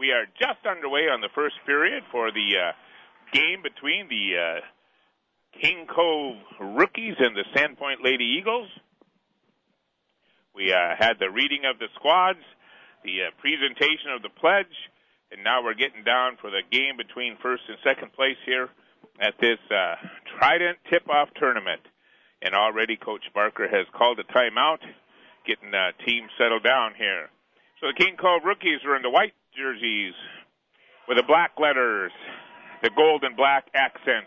We are just underway on the first period for the game between the King Cove Rookies and the Sandpoint Lady Eagles. We had the reading of the squads, the presentation of the pledge, and now we're getting down for the game between first and second place here at this Trident Tip-Off Tournament. And already Coach Barker has called a timeout, getting the team settled down here. So the King Cove Rookies are in the white jerseys with the black letters, the gold and black accents.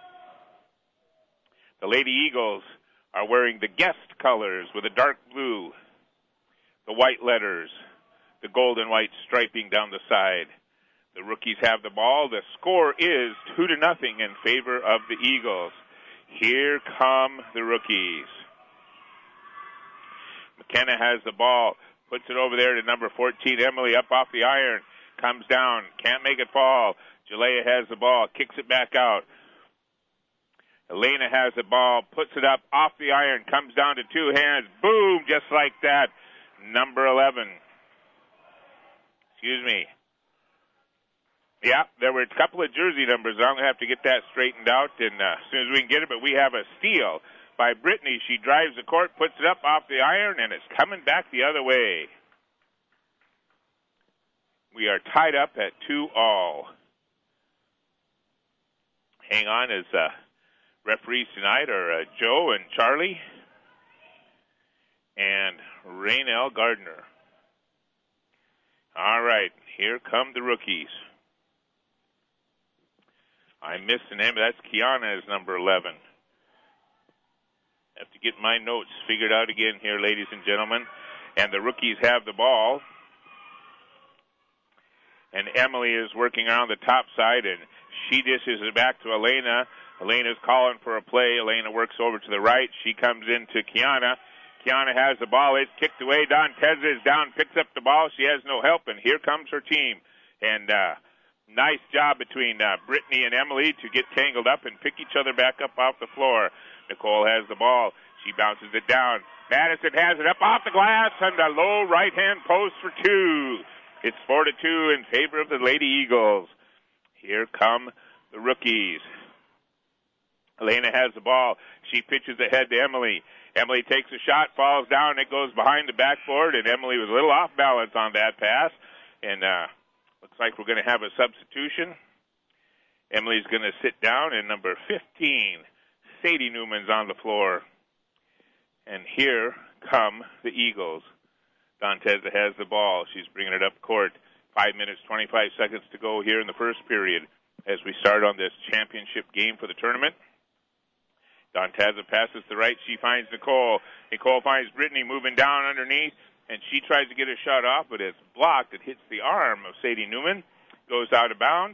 The Lady Eagles are wearing the guest colors with the dark blue, the white letters, the gold and white striping down the side. The Rookies have the ball. The score is 2-0 in favor of the Eagles. Here come the Rookies. McKenna has the ball, puts it over there to number 14, Emily, up off the iron, comes down, can't make it fall. Jalea has the ball, kicks it back out. Elena has the ball, puts it up off the iron, comes down to two hands, boom, just like that. Number 11. Excuse me. Yeah, there were a couple of jersey numbers. I'm going to have to get that straightened out and as soon as we can get it, but we have a steal by Brittany. She drives the court, puts it up off the iron, and it's coming back the other way. We are tied up at 2-2. Hang on, as referees tonight are Joe and Charlie and Raynell Gardner. All right, here come the Rookies. I missed the name, but that's Kiana's number 11. Have to get my notes figured out again here, ladies and gentlemen. And the Rookies have the ball. And Emily is working around the top side, and she dishes it back to Elena. Elena's calling for a play. Elena works over to the right. She comes into Kiana. Kiana has the ball. It's kicked away. Dontez is down, picks up the ball. She has no help, and here comes her team. And nice job between Brittany and Emily to get tangled up and pick each other back up off the floor. Nicole has the ball. She bounces it down. Madison has it up off the glass and a low right-hand post for two. It's 4-2 in favor of the Lady Eagles. Here come the Rookies. Elena has the ball. She pitches ahead to Emily. Emily takes a shot, falls down, it goes behind the backboard, and Emily was a little off balance on that pass. And looks like we're going to have a substitution. Emily's going to sit down, and number 15, Sadie Newman's on the floor. And here come the Eagles. Dontez has the ball. She's bringing it up court. 5 minutes, 25 seconds to go here in the first period as we start on this championship game for the tournament. Dontez passes to the right. She finds Nicole. Nicole finds Brittany moving down underneath, and she tries to get a shot off, but it's blocked. It hits the arm of Sadie Newman. Goes out of bounds.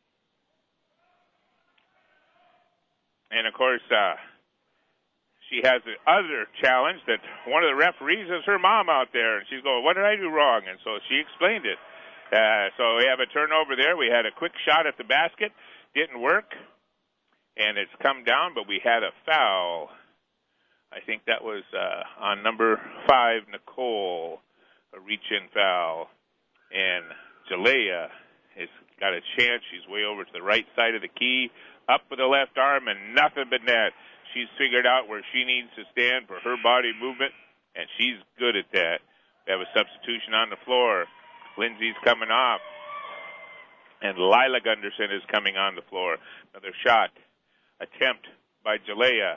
And, of course, she has the other challenge that one of the referees is her mom out there. And she's going, what did I do wrong? And so she explained it. So we have a turnover there. We had a quick shot at the basket. Didn't work. And it's come down, but we had a foul. I think that was on number 5, Nicole, a reach-in foul. And Jalea has got a chance. She's way over to the right side of the key, up with the left arm, and nothing but net. She's figured out where she needs to stand for her body movement, and she's good at that. We have a substitution on the floor. Lindsay's coming off, and Lila Gunderson is coming on the floor. Another shot attempt by Jalea.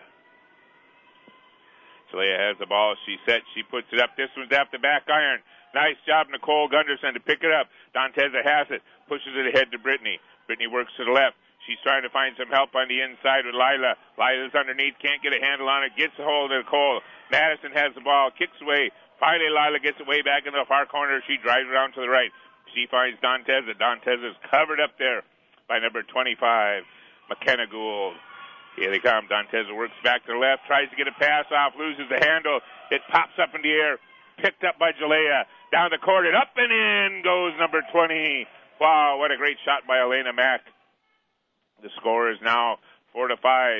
Jalea has the ball. She sets. She puts it up. This one's at the back iron. Nice job, Nicole Gunderson, to pick it up. Donteza has it. Pushes it ahead to Brittany. Brittany works to the left. She's trying to find some help on the inside with Lila. Lila's underneath. Can't get a handle on it. Gets a hold of Nicole. Madison has the ball. Kicks away. Finally, Lila gets it way back in the far corner. She drives around to the right. She finds Donteza. Donteza's covered up there by number 25, McKenna Gould. Here they come. Donteza works back to the left. Tries to get a pass off. Loses the handle. It pops up in the air. Picked up by Jalea. Down the court and up and in goes number 20. Wow, what a great shot by Elena Mack. The score is now 4-5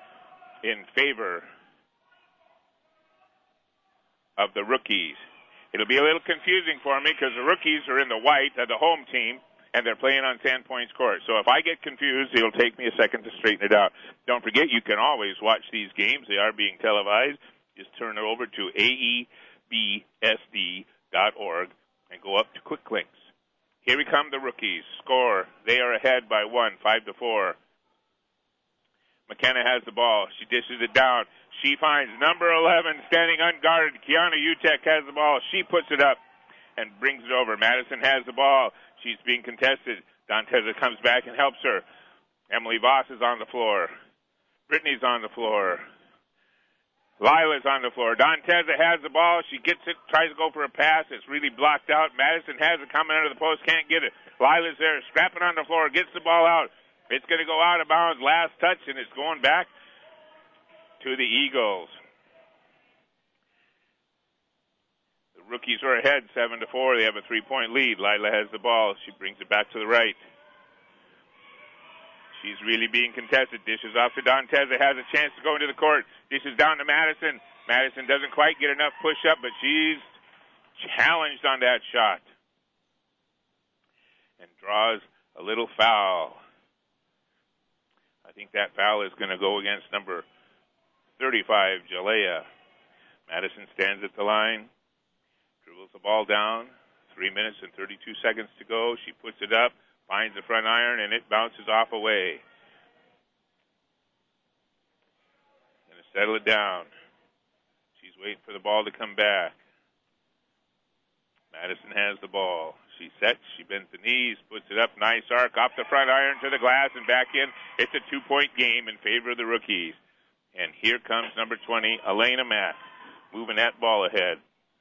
in favor of the Rookies. It'll be a little confusing for me because the rookies are in the white of the home team, and they're playing on Sandpoint's court. So if I get confused, it'll take me a second to straighten it out. Don't forget, you can always watch these games. They are being televised. Just turn it over to aebsd.org and go up to Quick Links. Here we come, the rookies. Score. They are ahead by 1, 5-4. McKenna has the ball. She dishes it down. She finds number 11 standing unguarded. Kiana Utek has the ball. She puts it up and brings it over. Madison has the ball. She's being contested. Danteza comes back and helps her. Emily Voss is on the floor. Brittany's on the floor. Lila's on the floor. Danteza has the ball. She gets it, tries to go for a pass. It's really blocked out. Madison has it coming under the post, can't get it. Lila's there, scrapping on the floor, gets the ball out. It's going to go out of bounds. Last touch, and it's going back to the Eagles. The rookies are ahead 7-4. They have a 3-point lead. Lila has the ball. She brings it back to the right. She's really being contested. Dishes off to Danteza. Has a chance to go into the court. Dishes down to Madison. Madison doesn't quite get enough push-up, but she's challenged on that shot. And draws a little foul. I think that foul is going to go against number 35, Jalea. Madison stands at the line. Dribbles the ball down. 3 minutes and 32 seconds to go. She puts it up. Finds the front iron, and it bounces off away. Going to settle it down. She's waiting for the ball to come back. Madison has the ball. She sets. She bends the knees, puts it up. Nice arc off the front iron to the glass and back in. It's a 2-point game in favor of the rookies. And here comes number 20, Elena Mack, moving that ball ahead.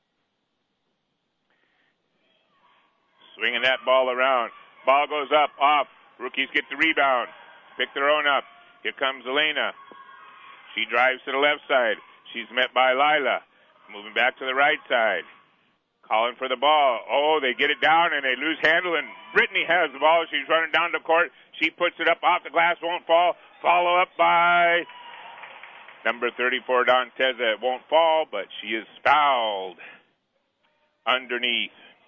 Swinging that ball around. Ball goes up, off. Rookies get the rebound. Pick their own up. Here comes Elena. She drives to the left side. She's met by Lila. Moving back to the right side. Calling for the ball. Oh, they get it down and they lose handle, and Brittany has the ball. She's running down the court. She puts it up off the glass, won't fall. Follow up by number 34, Danteza. It won't fall, but she is fouled underneath.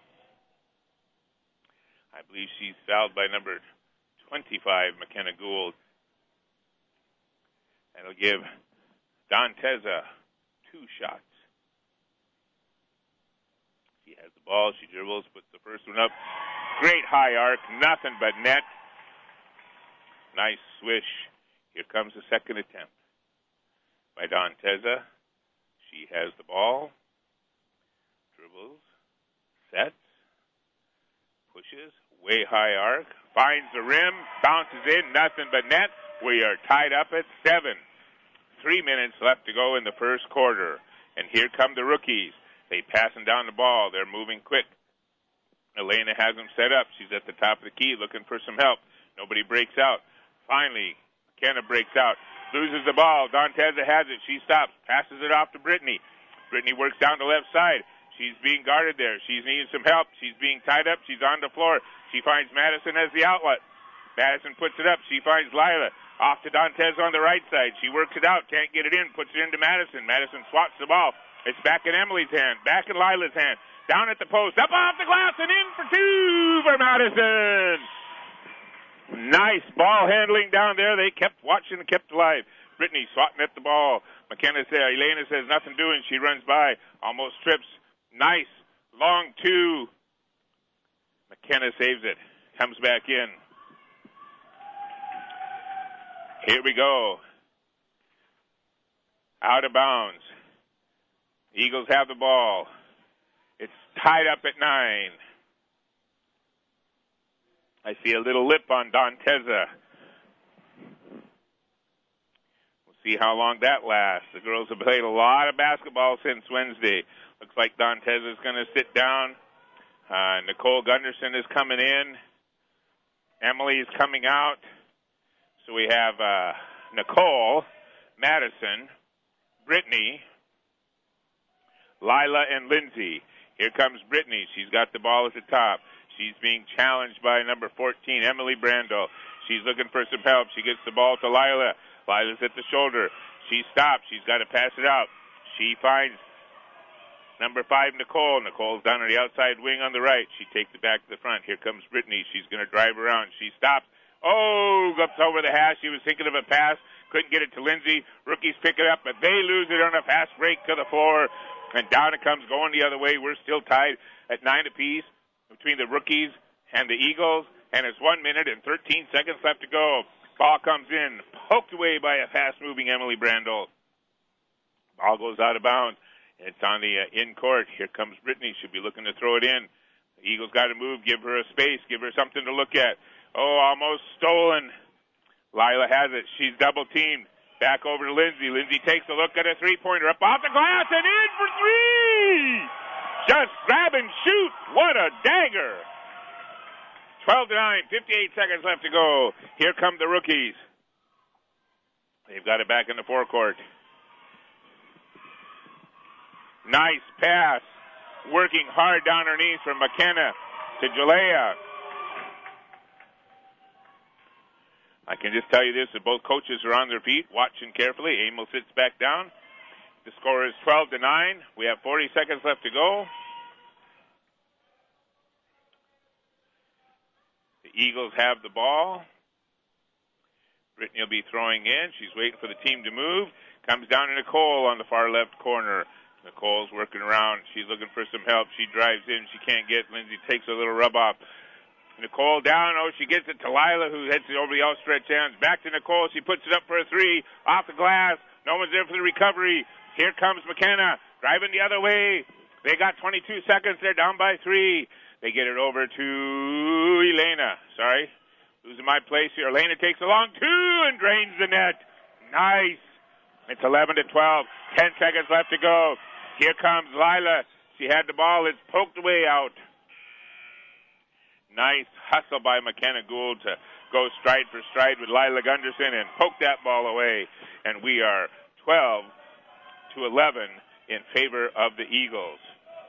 I believe she's fouled by number 25, McKenna Gould. That'll give Danteza 2 shots. She has the ball. She dribbles, puts the first one up. Great high arc. Nothing but net. Nice swish. Here comes the second attempt by Danteza. She has the ball. Dribbles. Sets. Pushes. Way high arc. Finds the rim. Bounces in. Nothing but net. We are tied up at 7. 3 minutes left to go in the first quarter. And here come the rookies. They passing down the ball. They're moving quick. Elena has them set up. She's at the top of the key looking for some help. Nobody breaks out. Finally, McKenna breaks out. Loses the ball. Danteza has it. She stops. Passes it off to Brittany. Brittany works down the left side. She's being guarded there. She's needing some help. She's being tied up. She's on the floor. She finds Madison as the outlet. Madison puts it up. She finds Lila. Off to Danteza on the right side. She works it out. Can't get it in. Puts it into Madison. Madison swats the ball. It's back in Emily's hand. Back in Lila's hand. Down at the post. Up off the glass and in for 2 for Madison. Nice ball handling down there. They kept watching and kept alive. Brittany swatting at the ball. McKenna says, Elena says nothing doing. She runs by. Almost trips. Nice. Long 2. McKenna saves it. Comes back in. Here we go. Out of bounds. Eagles have the ball. It's tied up at 9. I see a little lip on Danteza. We'll see how long that lasts. The girls have played a lot of basketball since Wednesday. Looks like Danteza is going to sit down. Nicole Gunderson is coming in. Emily is coming out. So we have Nicole, Madison, Brittany, Lila, and Lindsay. Here comes Brittany. She's got the ball at the top. She's being challenged by number 14, Emily Brando. She's looking for some help. She gets the ball to Lila. Lila's at the shoulder. She stops. She's got to pass it out. She finds Number 5, Nicole. Nicole's down on the outside wing on the right. She takes it back to the front. Here comes Brittany. She's going to drive around. She stops. Oh, up over the hash. She was thinking of a pass. Couldn't get it to Lindsay. Rookies pick it up, but they lose it on a fast break to the floor. And down it comes going the other way. We're still tied at 9 apiece between the rookies and the Eagles. And it's 1 minute and 13 seconds left to go. Ball comes in, poked away by a fast-moving Emily Brandel. Ball goes out of bounds. It's on the in court. Here comes Brittany. She'll be looking to throw it in. The Eagles got to move. Give her a space. Give her something to look at. Oh, almost stolen. Lila has it. She's double-teamed. Back over to Lindsay. Lindsay takes a look at a three-pointer. Up off the glass and in for three! Just grab and shoot. What a dagger. 12-9. 58 seconds left to go. Here come the rookies. They've got it back in the forecourt. Nice pass. Working hard down her knees from McKenna to Jalea. I can just tell you this, that both coaches are on their feet, watching carefully. Emil sits back down. The score is 12-9. We have 40 seconds left to go. The Eagles have the ball. Brittany will be throwing in. She's waiting for the team to move. Comes down to Nicole on the far left corner. Nicole's working around. She's looking for some help. She drives in. She can't get. Lindsay takes a little rub off. Nicole down. Oh, she gets it to Lila, who heads it over the outstretched hands. Back to Nicole. She puts it up for a three. Off the glass. No one's there for the recovery. Here comes McKenna. Driving the other way. They got 22 seconds. They're down by 3. They get it over to Elena. Sorry. Losing my place here. Elena takes a long two and drains the net. Nice. It's 11-12. 10 seconds left to go. Here comes Lila. She had the ball. It's poked away out. Nice hustle by McKenna Gould to go stride for stride with Lila Gunderson and poke that ball away. And we are 12-11 in favor of the Eagles.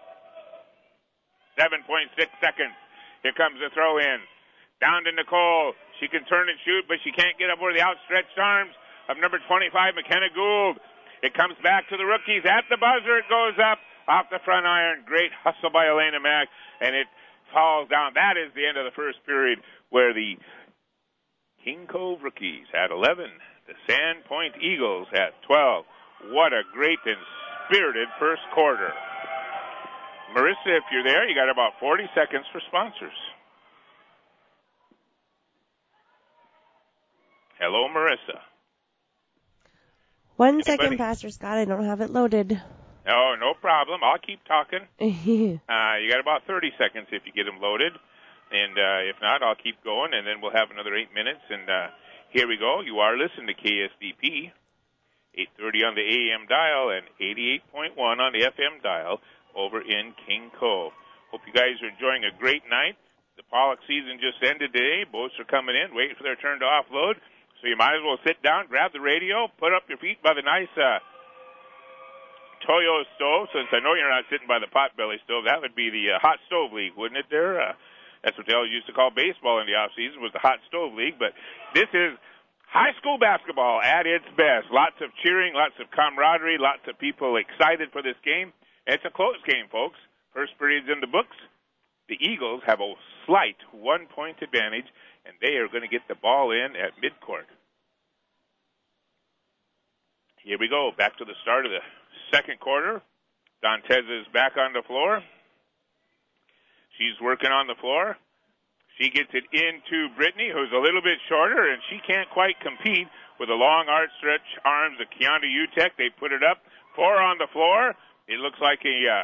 7.6 seconds. Here comes the throw in. Down to Nicole. She can turn and shoot, but she can't get up over the outstretched arms of number 25, McKenna Gould. It comes back to the rookies. At the buzzer, it goes up off the front iron. Great hustle by Elena Mack, and it falls down. That is the end of the first period, where the King Cove rookies had 11, the Sandpoint Eagles at 12. What a great and spirited first quarter. Marissa, if you're there, you got about 40 seconds for sponsors. Hello, Marissa. 1 second, Pastor Scott. I don't have it loaded. Oh, no problem. I'll keep talking. You got about 30 seconds if you get them loaded. And if not, I'll keep going, and then we'll have another 8 minutes. And here we go. You are listening to KSDP, 830 on the AM dial and 88.1 on the FM dial over in King Cove. Hope you guys are enjoying a great night. The pollock season just ended today. Boats are coming in, waiting for their turn to offload. So you might as well sit down, grab the radio, put up your feet by the nice Toyo stove. Since I know you're not sitting by the potbelly stove, that would be the hot stove league, wouldn't it there? That's what they always used to call baseball in the off season, was the hot stove league. But this is high school basketball at its best. Lots of cheering, lots of camaraderie, lots of people excited for this game. It's a close game, folks. First period's in the books. The Eagles have a slight 1-point advantage, and they are going to get the ball in at midcourt. Here we go, back to the start of the second quarter. Dantes is back on the floor. She's working on the floor. She gets it into Brittany, who's a little bit shorter, and she can't quite compete with the long outstretched arms of Keonda Utek. They put it up. 4 on the floor. It looks like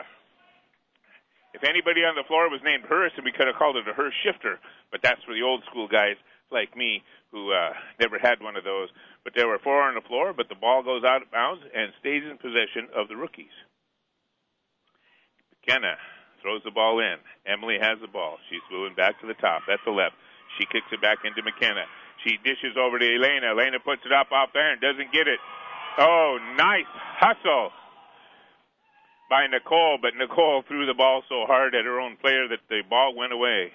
if anybody on the floor was named Harrison, we could have called it a Hurst shifter. But that's for the old school guys like me who never had one of those. But there were 4 on the floor, but the ball goes out of bounds and stays in possession of the rookies. McKenna throws the ball in. Emily has the ball. She's moving back to the top. That's the left. She kicks it back into McKenna. She dishes over to Elena. Elena puts it up off there and doesn't get it. Oh, nice hustle by Nicole, but Nicole threw the ball so hard at her own player that the ball went away.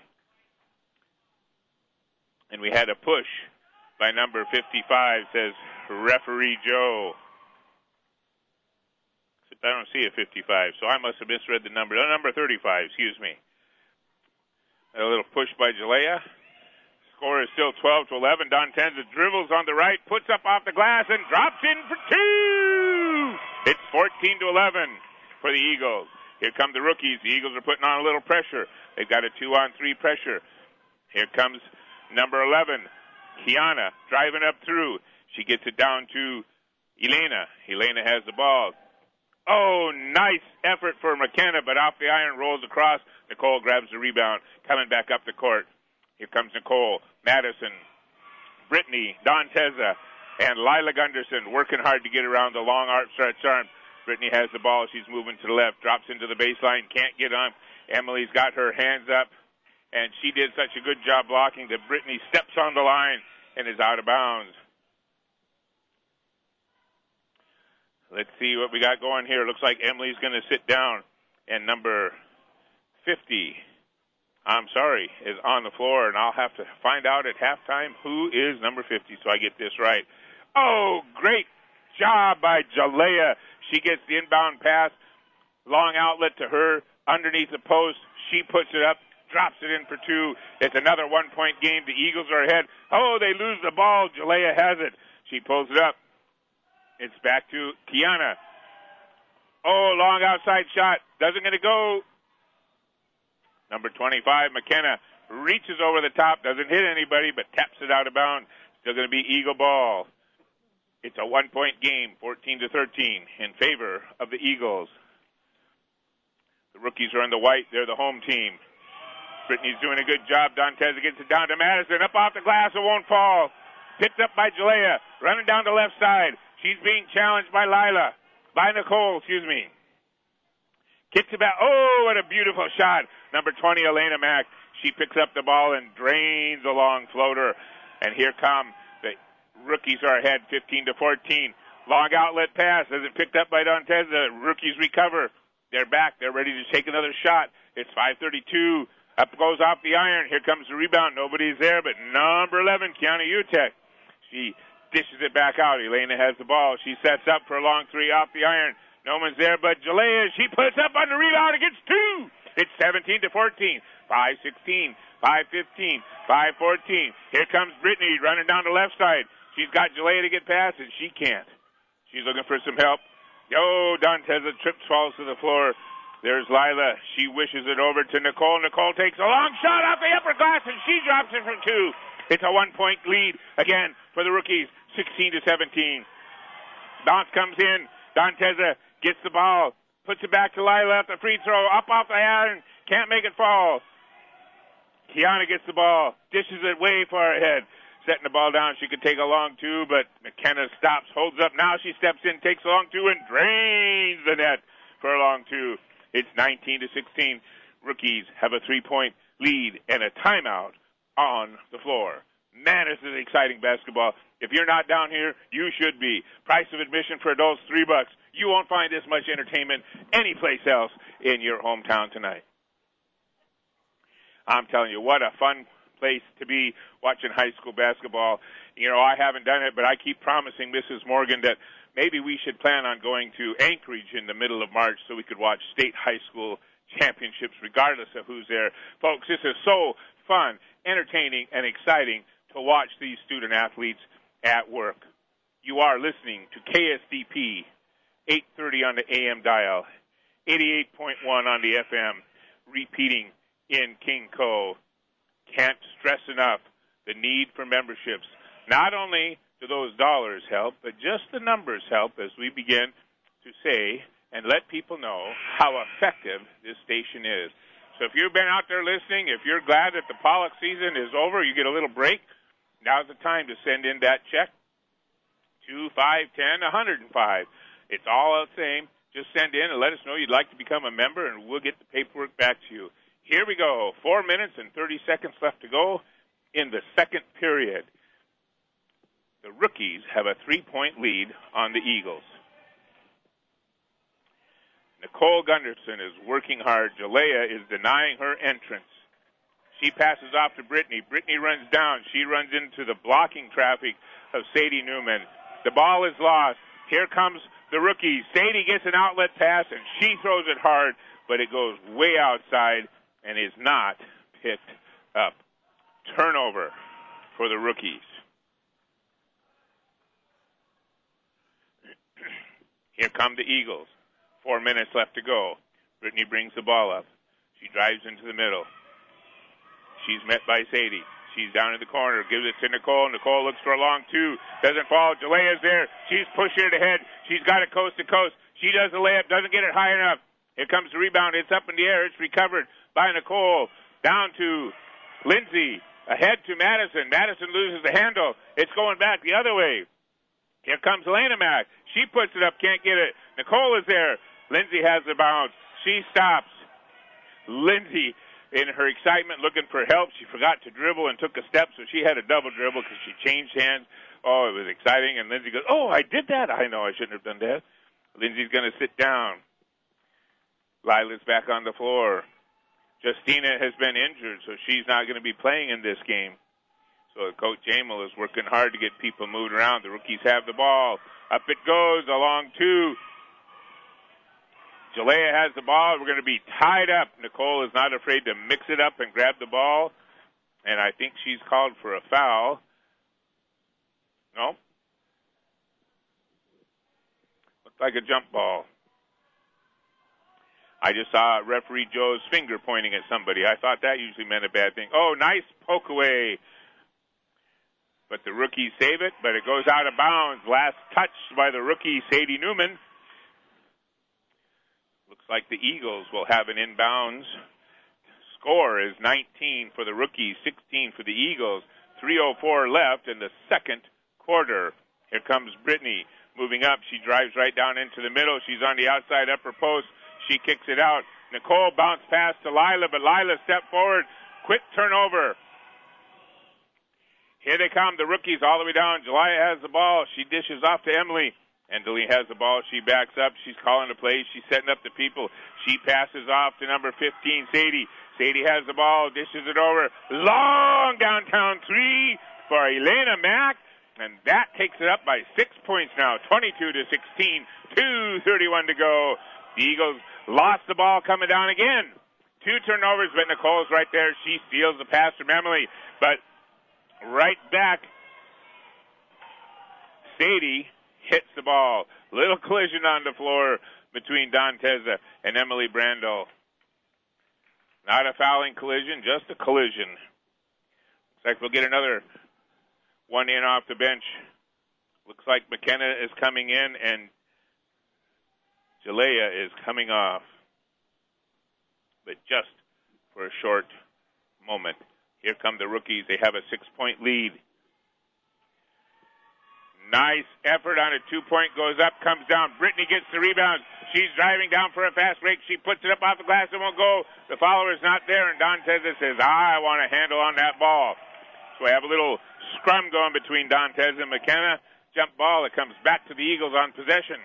And we had a push by number 55, says referee Joe. So I don't see a 55, so I must have misread the number. Number 35, excuse me. A little push by Jalea. Score is still 12-11. Dantenza dribbles on the right, puts up off the glass, and drops in for two. It's 14-11 for the Eagles. Here come the rookies. The Eagles are putting on a little pressure. They've got a 2-on-3 pressure. Here comes number 11, Kiana, driving up through. She gets it down to Elena. Elena has the ball. Oh, nice effort for McKenna, but off the iron, rolls across. Nicole grabs the rebound, coming back up the court. Here comes Nicole, Madison, Brittany, Dantenza, and Lila Gunderson working hard to get around the long stretch arm. Brittany has the ball. She's moving to the left, drops into the baseline, can't get on. Emily's got her hands up, and she did such a good job blocking that Brittany steps on the line and is out of bounds. Let's see what we got going here. Looks like Emily's going to sit down, and number 50, is on the floor, and I'll have to find out at halftime who is number 50 so I get this right. Oh, great job by Jalea. She gets the inbound pass, long outlet to her, underneath the post. She puts it up, drops it in for two. It's another one-point game. The Eagles are ahead. Oh, they lose the ball. Jalea has it. She pulls it up. It's back to Kiana. Oh, long outside shot. Doesn't get to go. Number 25, McKenna, reaches over the top. Doesn't hit anybody, but taps it out of bounds. Still going to be Eagle ball. It's a one-point game, 14-13, in favor of the Eagles. The rookies are in the white. They're the home team. Brittany's doing a good job. Dantenza gets it down to Madison. Up off the glass. It won't fall. Picked up by Jalea. Running down the left side. She's being challenged by Nicole. Kicks it back. Oh, what a beautiful shot. Number 20, Elena Mack. She picks up the ball and drains a long floater. And here come the rookies are ahead, 15-14. Long outlet pass. As it picked up by Dantenza, the rookies recover. They're back. They're ready to take another shot. It's 5:32. Up goes off the iron. Here comes the rebound. Nobody's there, but number 11, Kiana Utek. She dishes it back out. Elena has the ball. She sets up for a long three off the iron. No one's there but Jalea. She puts up on the rebound and gets two. It's 17-14. 5:16. 5:15. 5:14. Here comes Brittany running down the left side. She's got Jalea to get past, and she can't. She's looking for some help. Oh, Dantenza trips, falls to the floor. There's Lila. She wishes it over to Nicole. Nicole takes a long shot off the upper glass, and she drops it for two. It's a one-point lead again for the rookies, 16-17. Bounce comes in. Dantenza gets the ball, puts it back to Lila at the free throw, up off the iron, can't make it fall. Kiana gets the ball, dishes it way far ahead, setting the ball down. She could take a long two, but McKenna stops, holds up. Now she steps in, takes a long two, and drains the net for a long two. It's 19-16. Rookies have a 3-point lead and a timeout on the floor. Man, this is exciting basketball. If you're not down here, you should be. Price of admission for adults, $3. You won't find this much entertainment anyplace else in your hometown tonight. I'm telling you, what a fun place to be watching high school basketball. You know, I haven't done it, but I keep promising Mrs. Morgan that maybe we should plan on going to Anchorage in the middle of March so we could watch state high school championships regardless of who's there. Folks, this is so fun, entertaining, and exciting to watch these student athletes at work. You are listening to KSDP, 830 on the AM dial, 88.1 on the FM, repeating in King Cove. Can't stress enough the need for memberships. Not only do those dollars help, but just the numbers help as we begin to say and let people know how effective this station is. So if you've been out there listening, if you're glad that the Pollock season is over, you get a little break, now's the time to send in that check. 2, 5, 10, 105. It's all the same. Just send in and let us know you'd like to become a member, and we'll get the paperwork back to you. Here we go. 4 minutes and 30 seconds left to go in the second period. The rookies have a 3-point lead on the Eagles. Nicole Gunderson is working hard. Jalea is denying her entrance. She passes off to Brittany. Brittany runs down. She runs into the blocking traffic of Sadie Newman. The ball is lost. Here comes the rookie. Sadie gets an outlet pass, and she throws it hard, but it goes way outside and is not picked up. Turnover for the rookies. Here come the Eagles. 4 minutes left to go. Brittany brings the ball up. She drives into the middle. She's met by Sadie. She's down in the corner. Gives it to Nicole. Nicole looks for a long two. Doesn't fall. Jalea's there. She's pushing it ahead. She's got it coast to coast. She does the layup. Doesn't get it high enough. Here comes the rebound. It's up in the air. It's recovered by Nicole. Down to Lindsay. Ahead to Madison. Madison loses the handle. It's going back the other way. Here comes Elena Mack. She puts it up. Can't get it. Nicole is there. Lindsay has the bounce. She stops. Lindsay, in her excitement, looking for help. She forgot to dribble and took a step, so she had a double dribble because she changed hands. Oh, it was exciting. And Lindsay goes, oh, I did that. I know I shouldn't have done that. Lindsay's going to sit down. Lila's back on the floor. Justina has been injured, so she's not going to be playing in this game. So Coach Jamel is working hard to get people moved around. The rookies have the ball. Up it goes, along two. Jalea has the ball. We're going to be tied up. Nicole is not afraid to mix it up and grab the ball. And I think she's called for a foul. No? Looks like a jump ball. I just saw referee Joe's finger pointing at somebody. I thought that usually meant a bad thing. Oh, nice poke away. But the rookies save it, but it goes out of bounds. Last touch by the rookie, Sadie Newman. Looks like the Eagles will have an inbounds. Score is 19 for the rookies, 16 for the Eagles. 3:04 left in the second quarter. Here comes Brittany moving up. She drives right down into the middle. She's on the outside upper post. She kicks it out. Nicole bounced pass to Lila, but Lila stepped forward. Quick turnover. Here they come, the rookies all the way down. Jalea has the ball. She dishes off to Emily. Emily has the ball. She backs up. She's calling the plays. She's setting up the people. She passes off to number 15, Sadie. Sadie has the ball, dishes it over. Long downtown three for Elena Mack. And that takes it up by 6 points now, 22-16, 2:31 to go. The Eagles lost the ball coming down again. 2 turnovers, but Nicole's right there. She steals the pass from Emily. But right back, Sadie hits the ball. Little collision on the floor between Danteza and Emily Brando. Not a fouling collision, just a collision. Looks like we'll get another one in off the bench. Looks like McKenna is coming in and Jalea is coming off. But just for a short moment. Here come the rookies. They have a 6-point lead. Nice effort on a 2-point. Goes up, comes down. Brittany gets the rebound. She's driving down for a fast break. She puts it up off the glass and won't go. The follower is not there, and Danteza says, I want a handle on that ball. So we have a little scrum going between Danteza and McKenna. Jump ball. It comes back to the Eagles on possession.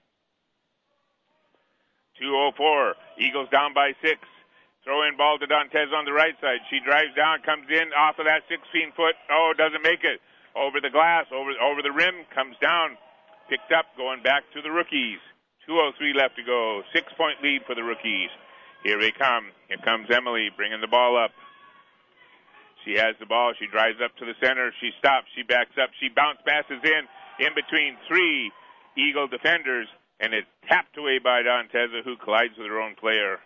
2:04. Eagles down by 6. Throw-in ball to Dantez on the right side. She drives down, comes in off of that 16-foot. Oh, doesn't make it. Over the glass, over the rim, comes down. Picked up, going back to the rookies. 2:03 left to go. 6-point lead for the rookies. Here they come. Here comes Emily bringing the ball up. She has the ball. She drives up to the center. She stops. She backs up. She bounce passes in between 3 Eagle defenders, and it's tapped away by Danteza, who collides with her own player.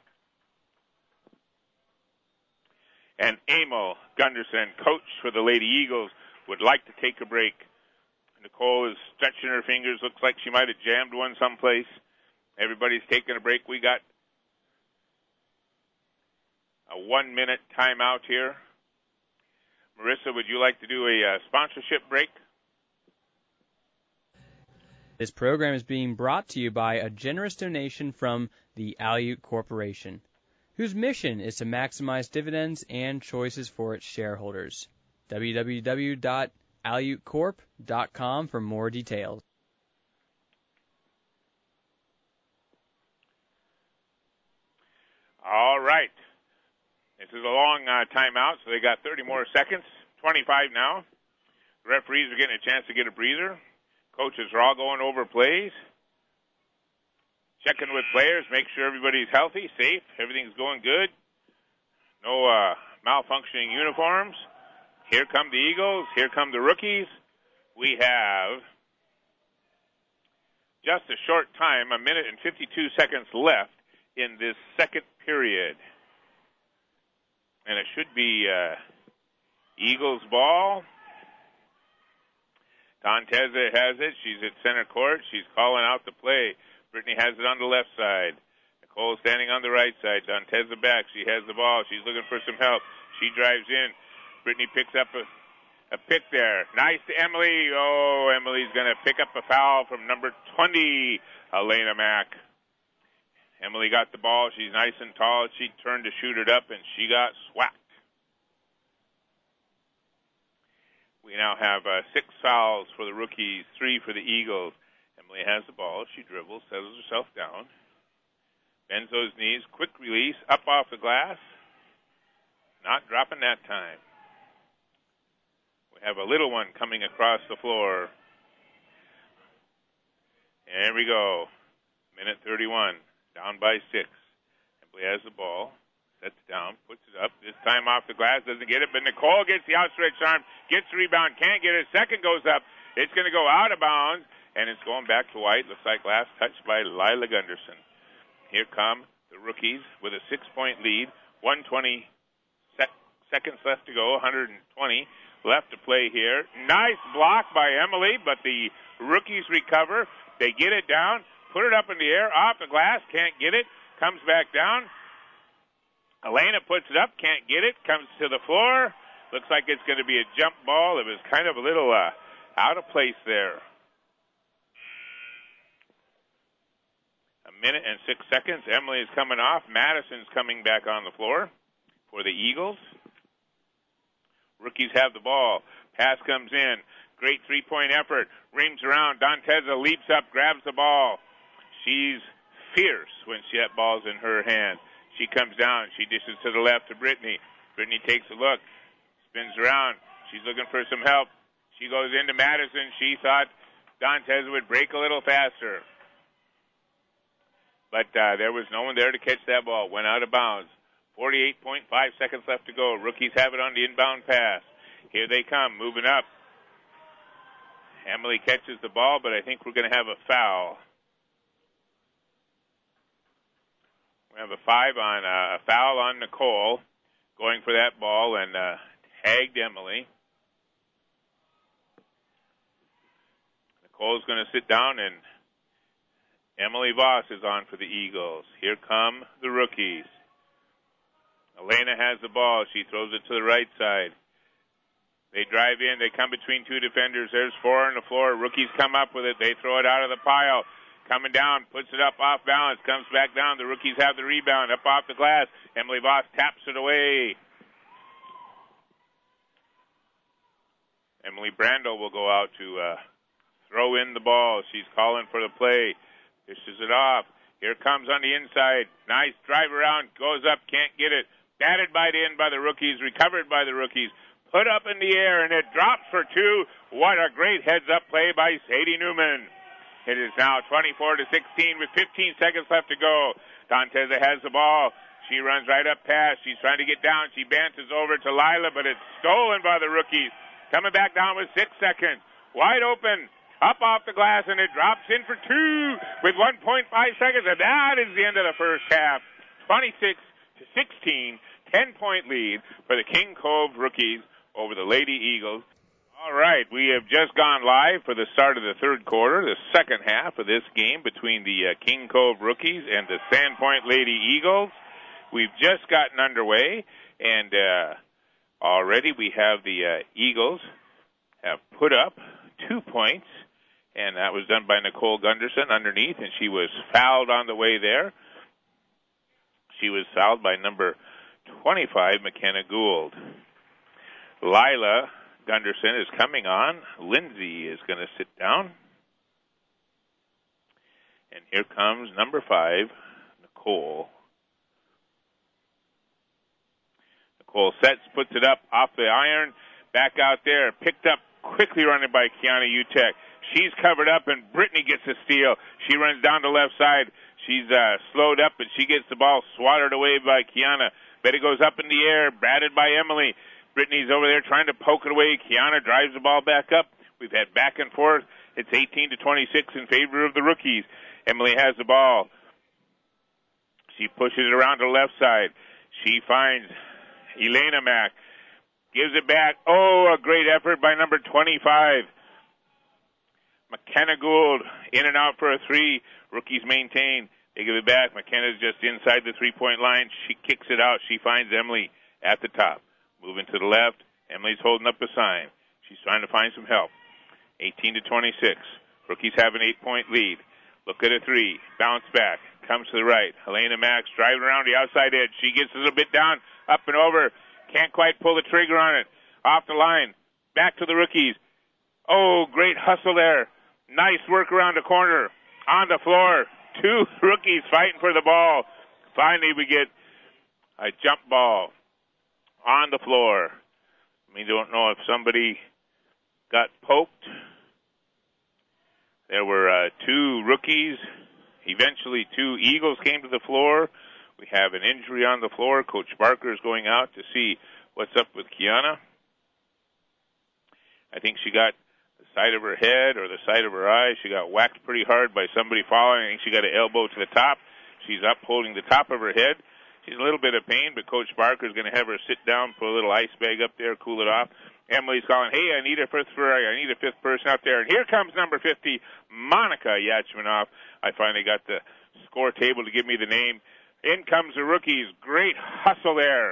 And Emil Gunderson, coach for the Lady Eagles, would like to take a break. Nicole is stretching her fingers. Looks like she might have jammed one someplace. Everybody's taking a break. We got a 1-minute timeout here. Marissa, would you like to do a sponsorship break? This program is being brought to you by a generous donation from the Aleut Corporation, whose mission is to maximize dividends and choices for its shareholders. www.aleutcorp.com for more details. All right. This is a long timeout, so they got 30 more seconds. 25 now. The referees are getting a chance to get a breather. Coaches are all going over plays. checking with players, make sure everybody's healthy, safe, everything's going good. No malfunctioning uniforms. Here come the Eagles. Here come the rookies. We have just a short time, 1 minute and 52 seconds left in this second period. And it should be Eagles ball. Donteza has it. She's at center court. She's calling out the play. Brittany has it on the left side. Nicole standing on the right side. Donteza back. She has the ball. She's looking for some help. She drives in. Brittany picks up a pick there. Nice to Emily. Oh, Emily's going to pick up a foul from number 20, Elena Mack. Emily got the ball. She's nice and tall. She turned to shoot it up, and she got swacked. We now have 6 fouls for the rookies, 3 for the Eagles. Emily has the ball. She dribbles, settles herself down. Bends those knees. Quick release. Up off the glass. Not dropping that time. We have a little one coming across the floor. There we go. Minute 31. Down by 6. Emily has the ball. Sets down, puts it up. This time off the glass, doesn't get it, but Nicole gets the outstretched arm, gets the rebound, can't get it. Second goes up. It's going to go out of bounds, and it's going back to White. Looks like last touch by Lila Gunderson. Here come the rookies with a 6-point lead. 120 seconds left to go, 120 left to play here. Nice block by Emily, but the rookies recover. They get it down, put it up in the air, off the glass, can't get it, comes back down. Elena puts it up, can't get it, comes to the floor. Looks like it's going to be a jump ball. It was kind of a little out of place there. 1 minute and 6 seconds. Emily is coming off. Madison's coming back on the floor for the Eagles. Rookies have the ball. Pass comes in. Great three-point effort. Reams around. Donteza leaps up, grabs the ball. She's fierce when she has balls in her hand. She comes down. She dishes to the left to Brittany. Brittany takes a look. Spins around. She's looking for some help. She goes into Madison. She thought Donteza would break a little faster. But there was no one there to catch that ball. Went out of bounds. 48.5 seconds left to go. Rookies have it on the inbound pass. Here they come, moving up. Emily catches the ball, but I think we're going to have a foul. We have a foul on Nicole, going for that ball and tagged Emily. Nicole's going to sit down, and Emily Voss is on for the Eagles. Here come the rookies. Elena has the ball. She throws it to the right side. They drive in. They come between two defenders. There's 4 on the floor. Rookies come up with it. They throw it out of the pile. Coming down, puts it up off balance, comes back down. The rookies have the rebound, up off the glass. Emily Voss taps it away. Emily Brandel will go out to throw in the ball. She's calling for the play. Dishes it off. Here comes on the inside. Nice drive around, goes up, can't get it. Batted by the end by the rookies, recovered by the rookies. Put up in the air, and it drops for 2. What a great heads-up play by Sadie Newman. It is now 24-16 with 15 seconds left to go. Donteza has the ball. She runs right up past. She's trying to get down. She bounces over to Lila, but it's stolen by the rookies. Coming back down with 6 seconds. Wide open. Up off the glass, and it drops in for 2 with 1.5 seconds. And that is the end of the first half. 26-16, 10-point lead for the King Cove rookies over the Lady Eagles. All right, we have just gone live for the start of the third quarter, the second half of this game between the King Cove rookies and the Sandpoint Lady Eagles. We've just gotten underway, and already we have the Eagles have put up 2 points, and that was done by Nicole Gunderson underneath, and she was fouled on the way there. She was fouled by number 25, McKenna Gould. Lila Gunderson is coming on. Lindsay is going to sit down. And here comes number 5, Nicole. Nicole sets, puts it up off the iron, back out there, picked up quickly running by Kiana Utek. She's covered up, and Brittany gets a steal. She runs down the left side. She's slowed up, and she gets the ball swatted away by Kiana. But it goes up in the air, batted by Emily. Brittany's over there trying to poke it away. Kiana drives the ball back up. We've had back and forth. It's 18-26 in favor of the rookies. Emily has the ball. She pushes it around to the left side. She finds Elena Mack. Gives it back. Oh, a great effort by number 25. McKenna Gould in and out for a three. Rookies maintain. They give it back. McKenna's just inside the three-point line. She kicks it out. She finds Emily at the top. Moving to the left. Emily's holding up a sign. She's trying to find some help. 18-26. Rookies have an 8-point lead. Look at a three. Bounce back. Comes to the right. Helena Max driving around the outside edge. She gets a little bit down, up and over. Can't quite pull the trigger on it. Off the line. Back to the rookies. Oh, great hustle there. Nice work around the corner. On the floor. Two rookies fighting for the ball. Finally, we get a jump ball on the floor. We don't know if somebody got poked. There were two rookies. Eventually, two Eagles came to the floor. We have an injury on the floor. Coach Barker is going out to see what's up with Kiana. I think she got the side of her head or the side of her eye. She got whacked pretty hard by somebody falling. I think she got an elbow to the top. She's up holding the top of her head. She's in a little bit of pain, but Coach Barker is going to have her sit down, put a little ice bag up there, cool it off. Emily's calling, hey, I need a fifth person out there. And here comes number 50, Monica Yachmanoff. I finally got the score table to give me the name. In comes the rookies. Great hustle there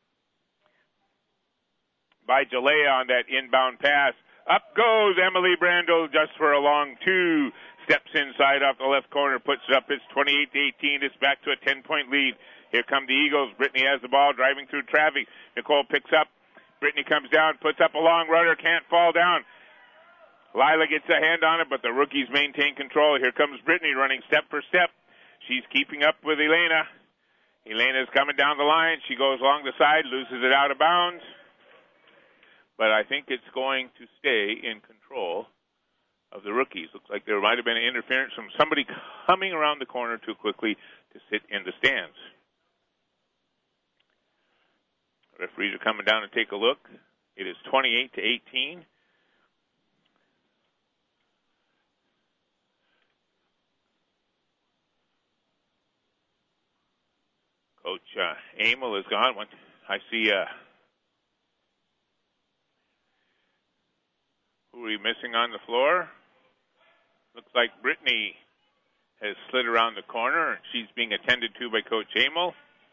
by Jalea on that inbound pass. Up goes Emily Brandel just for a long two. Steps inside off the left corner, puts it up. It's 28-18. It's back to a 10-point lead. Here come the Eagles. Brittany has the ball driving through traffic. Nicole picks up. Brittany comes down, puts up a long runner, can't fall down. Lila gets a hand on it, but the rookies maintain control. Here comes Brittany running step for step. She's keeping up with Elena. Elena's coming down the line. She goes along the side, loses it out of bounds. But I think it's going to stay in control of the rookies. Looks like there might have been an interference from somebody coming around the corner too quickly to sit in the stands. Referees are coming down to take a look. It is 28-18. Coach Amel is gone. I see who are we missing on the floor? Looks like Brittany has slid around the corner. She's being attended to by Coach Amel.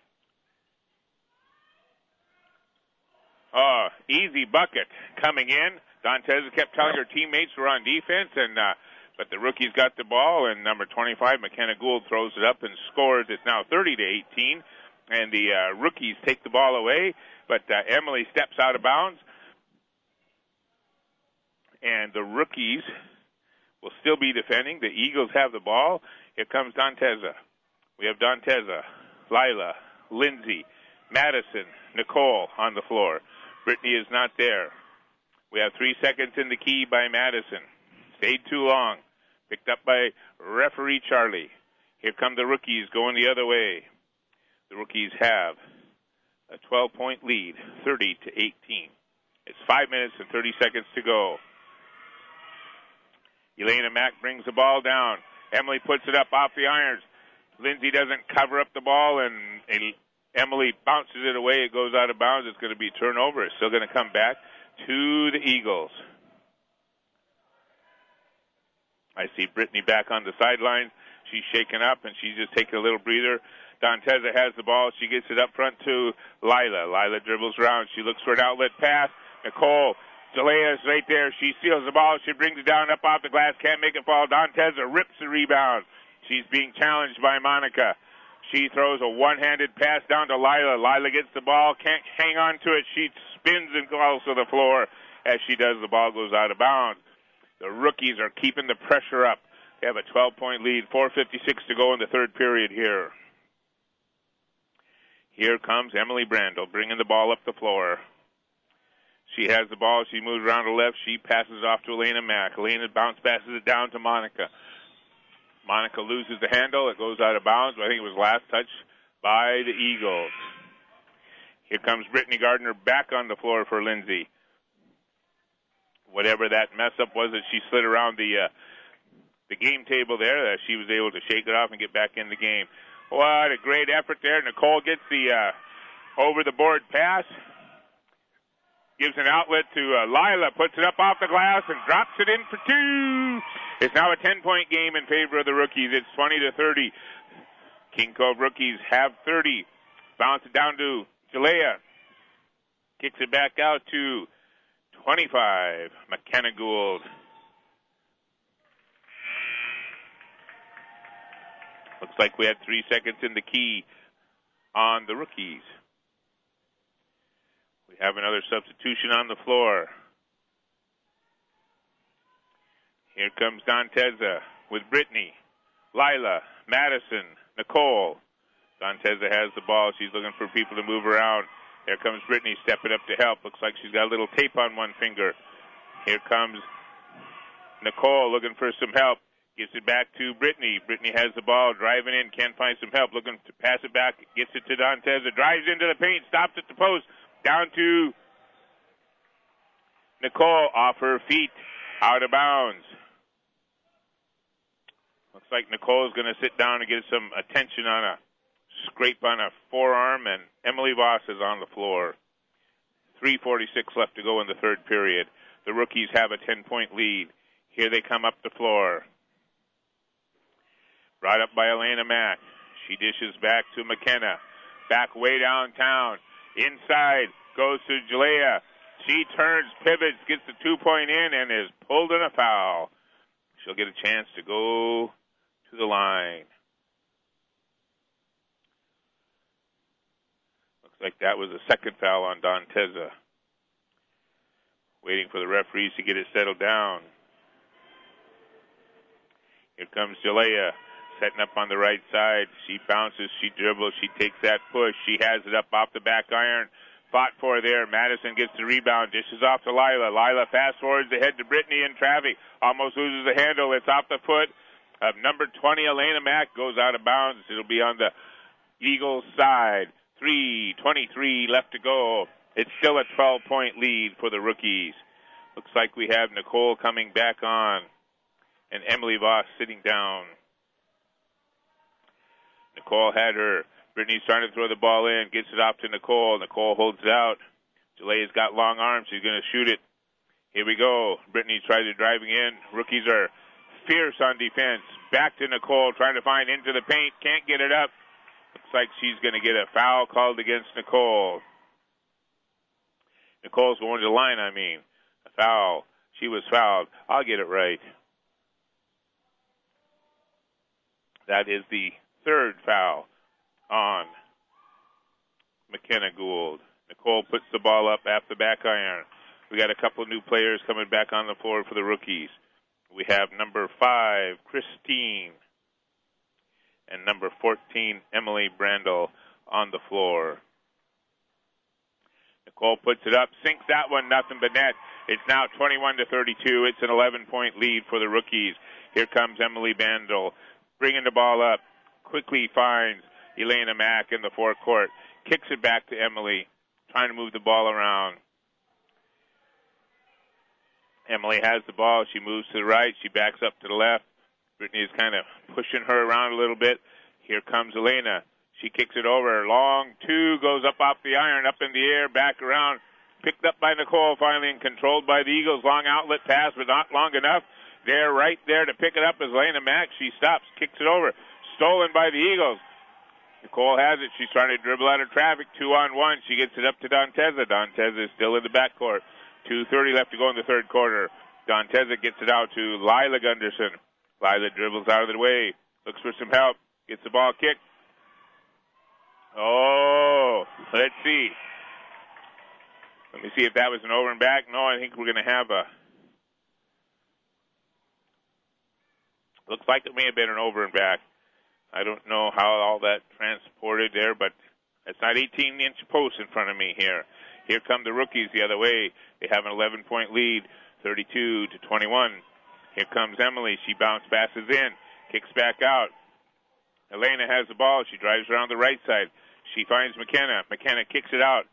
Easy bucket coming in. Dantes kept telling her teammates were on defense, but the rookies got the ball, and number 25, McKenna Gould, throws it up and scores. It's now 30-18, and the rookies take the ball away, but Emily steps out of bounds, and the rookies will still be defending. The Eagles have the ball. Here comes Danteza. We have Danteza, Lila, Lindsay, Madison, Nicole on the floor. Brittany is not there. We have 3 seconds in the key by Madison. Stayed too long. Picked up by referee Charlie. Here come the rookies going the other way. The rookies have a 12-point lead, 30-18. It's 5 minutes and 30 seconds to go. Elena Mack brings the ball down. Emily puts it up off the irons. Lindsay doesn't cover up the ball, and Emily bounces it away. It goes out of bounds. It's going to be turnover. It's still going to come back to the Eagles. I see Brittany back on the sideline. She's shaken up, and she's just taking a little breather. Danteza has the ball. She gets it up front to Lila. Lila dribbles around. She looks for an outlet pass. Nicole Jalea is right there. She steals the ball. She brings it down up off the glass. Can't make it fall. Danteza rips the rebound. She's being challenged by Monica. She throws a one-handed pass down to Lila. Lila gets the ball. Can't hang on to it. She spins and falls to the floor. As she does, the ball goes out of bounds. The rookies are keeping the pressure up. They have a 12-point lead. 4:56 to go in the third period here. Here comes Emily Brandel bringing the ball up the floor. She has the ball. She moves around to the left. She passes off to Elena Mack. Elena bounce passes it down to Monica. Monica loses the handle. It goes out of bounds. I think it was last touch by the Eagles. Here comes Brittany Gardner back on the floor for Lindsay. Whatever that mess up was that she slid around the game table there, that she was able to shake it off and get back in the game. What a great effort there. Nicole gets the over-the-board pass. Gives an outlet to Lila, puts it up off the glass and drops it in for two. It's now a 10-point game in favor of the Rookies. It's 20-30. King Cove Rookies have 30. Bounce it down to Jalea. Kicks it back out to 25. McKenna Gould. Looks like we had 3 seconds in the key on the Rookies. We have another substitution on the floor. Here comes Danteza with Brittany, Lila, Madison, Nicole. Danteza has the ball. She's looking for people to move around. Here comes Brittany stepping up to help. Looks like she's got a little tape on one finger. Here comes Nicole looking for some help. Gives it back to Brittany. Brittany has the ball, driving in, can't find some help. Looking to pass it back, gets it to Danteza. Drives into the paint, stops at the post. Down to Nicole, off her feet, out of bounds. Looks like Nicole's going to sit down and get some attention on a scrape on a forearm, and Emily Voss is on the floor. 3:46 left to go in the third period. The Rookies have a 10-point lead. Here they come up the floor. Brought up by Elena Mack. She dishes back to McKenna. Back way downtown. Inside goes to Jalea. She turns, pivots, gets the 2-point in, and is pulled in a foul. She'll get a chance to go to the line. Looks like that was a second foul on Danteza. Waiting for the referees to get it settled down. Here comes Jalea, setting up on the right side. She bounces, she dribbles, she takes that push. She has it up off the back iron. Fought for there. Madison gets the rebound, dishes off to Lila. Lila fast forwards ahead to Brittany in traffic. Almost loses the handle. It's off the foot of number 20, Elena Mack. Goes out of bounds. It'll be on the Eagles side. 3:23 left to go. It's still a 12-point lead for the Rookies. Looks like we have Nicole coming back on and Emily Voss sitting down. Nicole had her. Brittany's trying to throw the ball in, gets it off to Nicole. Nicole holds it out. Jalea's got long arms. She's going to shoot it. Here we go. Brittany tries to driving in. Rookies are fierce on defense. Back to Nicole, trying to find into the paint. Can't get it up. Looks like she's going to get a foul called against Nicole. Nicole's going to the line, A foul. She was fouled. I'll get it right. That is the third foul on McKenna Gould. Nicole puts the ball up after the back iron. We got a couple of new players coming back on the floor for the Rookies. We have number 5, Christine, and number 14, Emily Brandel, on the floor. Nicole puts it up, sinks that one, nothing but net. It's now 21-32. It's an 11-point lead for the Rookies. Here comes Emily Brandel, bringing the ball up. Quickly finds Elena Mack in the forecourt. Kicks it back to Emily, trying to move the ball around. Emily has the ball. She moves to the right. She backs up to the left. Brittany is kind of pushing her around a little bit. Here comes Elena. She kicks it over. Long two, goes up off the iron, up in the air, back around. Picked up by Nicole finally and controlled by the Eagles. Long outlet pass, but not long enough. They're right there to pick it up as Elena Mack. She stops, kicks it over. Stolen by the Eagles. Nicole has it. She's trying to dribble out of traffic. 2-on-1. She gets it up to Danteza. Danteza is still in the backcourt. 2:30 left to go in the third quarter. Danteza gets it out to Lila Gunderson. Lila dribbles out of the way. Looks for some help. Gets the ball kicked. Oh, let's see. Let me see if that was an over and back. No, I think we're going to have a... Looks like it may have been an over and back. I don't know how all that transported there, but it's not 18-inch post in front of me here. Here come the Rookies the other way. They have an 11-point lead, 32-21. Here comes Emily. She bounce passes in. Kicks back out. Elena has the ball. She drives around the right side. She finds McKenna. McKenna kicks it out.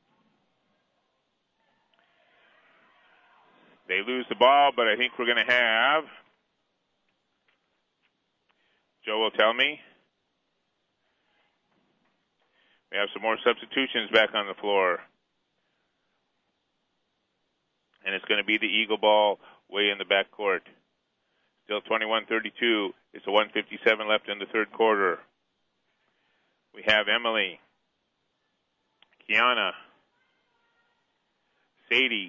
They lose the ball, but I think we're going to have, Joe will tell me, we have some more substitutions back on the floor. And it's going to be the Eagle ball way in the back court. Still 21-32. It's a 1:57 left in the third quarter. We have Emily, Kiana, Sadie,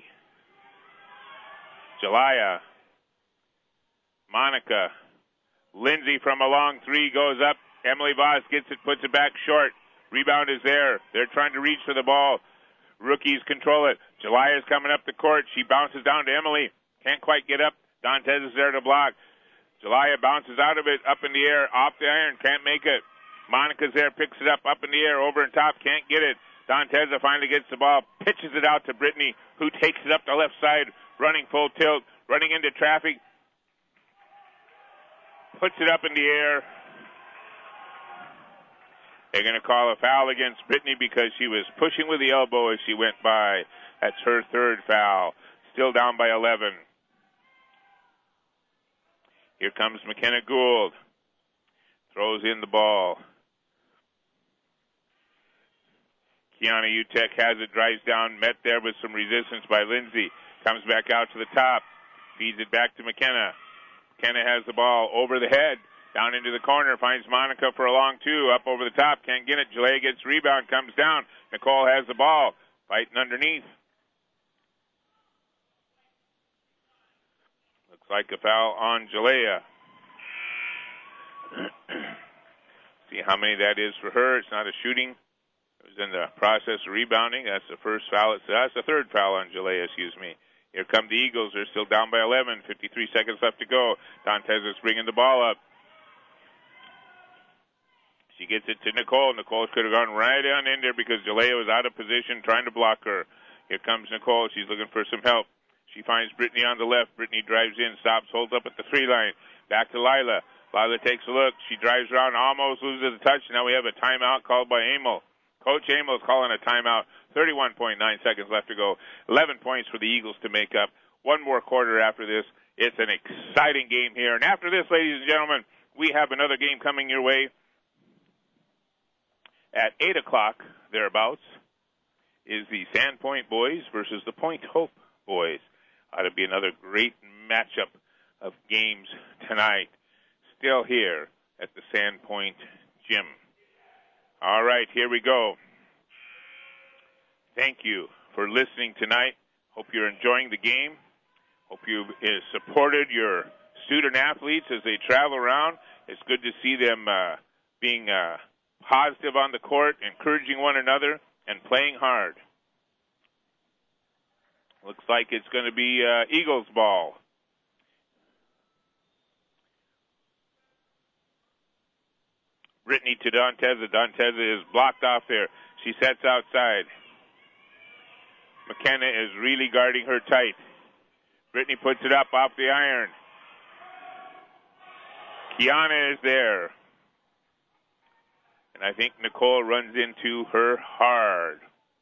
Jalaya, Monica, Lindsay from a long three goes up. Emily Voss gets it, puts it back short. Rebound is there. They're trying to reach for the ball. Rookies control it. Jalaya is coming up the court. She bounces down to Emily. Can't quite get up. Dantes is there to block. Jalaya bounces out of it, up in the air, off the iron, can't make it. Monica's there, picks it up in the air, over and top, can't get it. Dantes finally gets the ball, pitches it out to Brittany, who takes it up the left side, running full tilt, running into traffic, puts it up in the air. They're going to call a foul against Brittany because she was pushing with the elbow as she went by. That's her third foul. Still down by 11. Here comes McKenna Gould. Throws in the ball. Kiana Utek has it, drives down, met there with some resistance by Lindsay. Comes back out to the top. Feeds it back to McKenna. McKenna has the ball over the head. Down into the corner, finds Monica for a long two. Up over the top, can't get it. Jalea gets rebound, comes down. Nicole has the ball, fighting underneath. Looks like a foul on Jalea. See how many that is for her. It's not a shooting. It was in the process of rebounding. That's the first foul. That's the third foul on Jalea, excuse me. Here come the Eagles. They're still down by 11. 53 seconds left to go. Dantes is bringing the ball up. She gets it to Nicole. Nicole could have gone right on in there because Jalea was out of position trying to block her. Here comes Nicole. She's looking for some help. She finds Brittany on the left. Brittany drives in, stops, holds up at the 3 line. Back to Lila. Lila takes a look. She drives around, almost loses a touch. Now we have a timeout called by Amel. Coach Amel is calling a timeout. 31.9 seconds left to go. 11 points for the Eagles to make up. One more quarter after this. It's an exciting game here. And after this, ladies and gentlemen, we have another game coming your way. At 8 o'clock, thereabouts, is the Sandpoint boys versus the Point Hope boys. Ought to be another great matchup of games tonight. Still here at the Sandpoint Gym. All right, here we go. Thank you for listening tonight. Hope you're enjoying the game. Hope you've supported your student athletes as they travel around. It's good to see them being positive on the court, encouraging one another, and playing hard. Looks like it's going to be Eagles ball. Brittany to Dantes. Dantes is blocked off there. She sets outside. McKenna is really guarding her tight. Brittany puts it up off the iron. Kiana is there. And I think Nicole runs into her hard.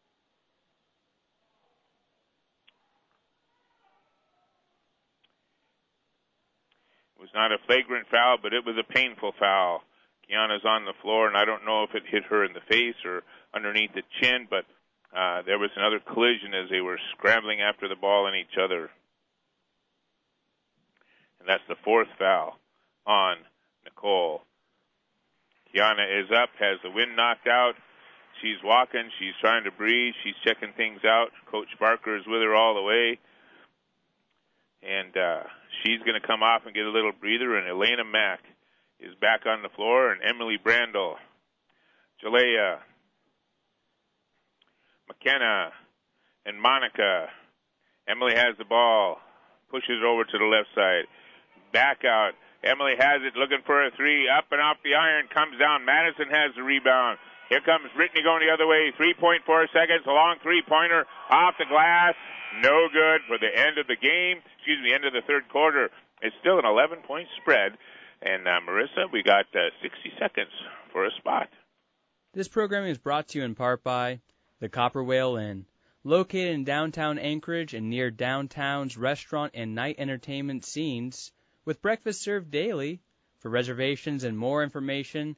It was not a flagrant foul, but it was a painful foul. Kiana's on the floor, and I don't know if it hit her in the face or underneath the chin, but there was another collision as they were scrambling after the ball and each other. And that's the fourth foul on Nicole. Kiana is up, has the wind knocked out. She's walking. She's trying to breathe. She's checking things out. Coach Barker is with her all the way. And she's going to come off and get a little breather. And Elena Mack is back on the floor. And Emily Brandel. Jalea. McKenna. And Monica. Emily has the ball. Pushes it over to the left side. Back out. Emily has it, looking for a three, up and off the iron, comes down. Madison has the rebound. Here comes Brittany going the other way, 3.4 seconds, a long three-pointer, off the glass, no good for the end of the game, end of the third quarter. It's still an 11-point spread And Marissa, we got 60 seconds for a spot. This programming is brought to you in part by the Copper Whale Inn, located in downtown Anchorage and near downtown's restaurant and night entertainment scenes, with breakfast served daily. For reservations and more information,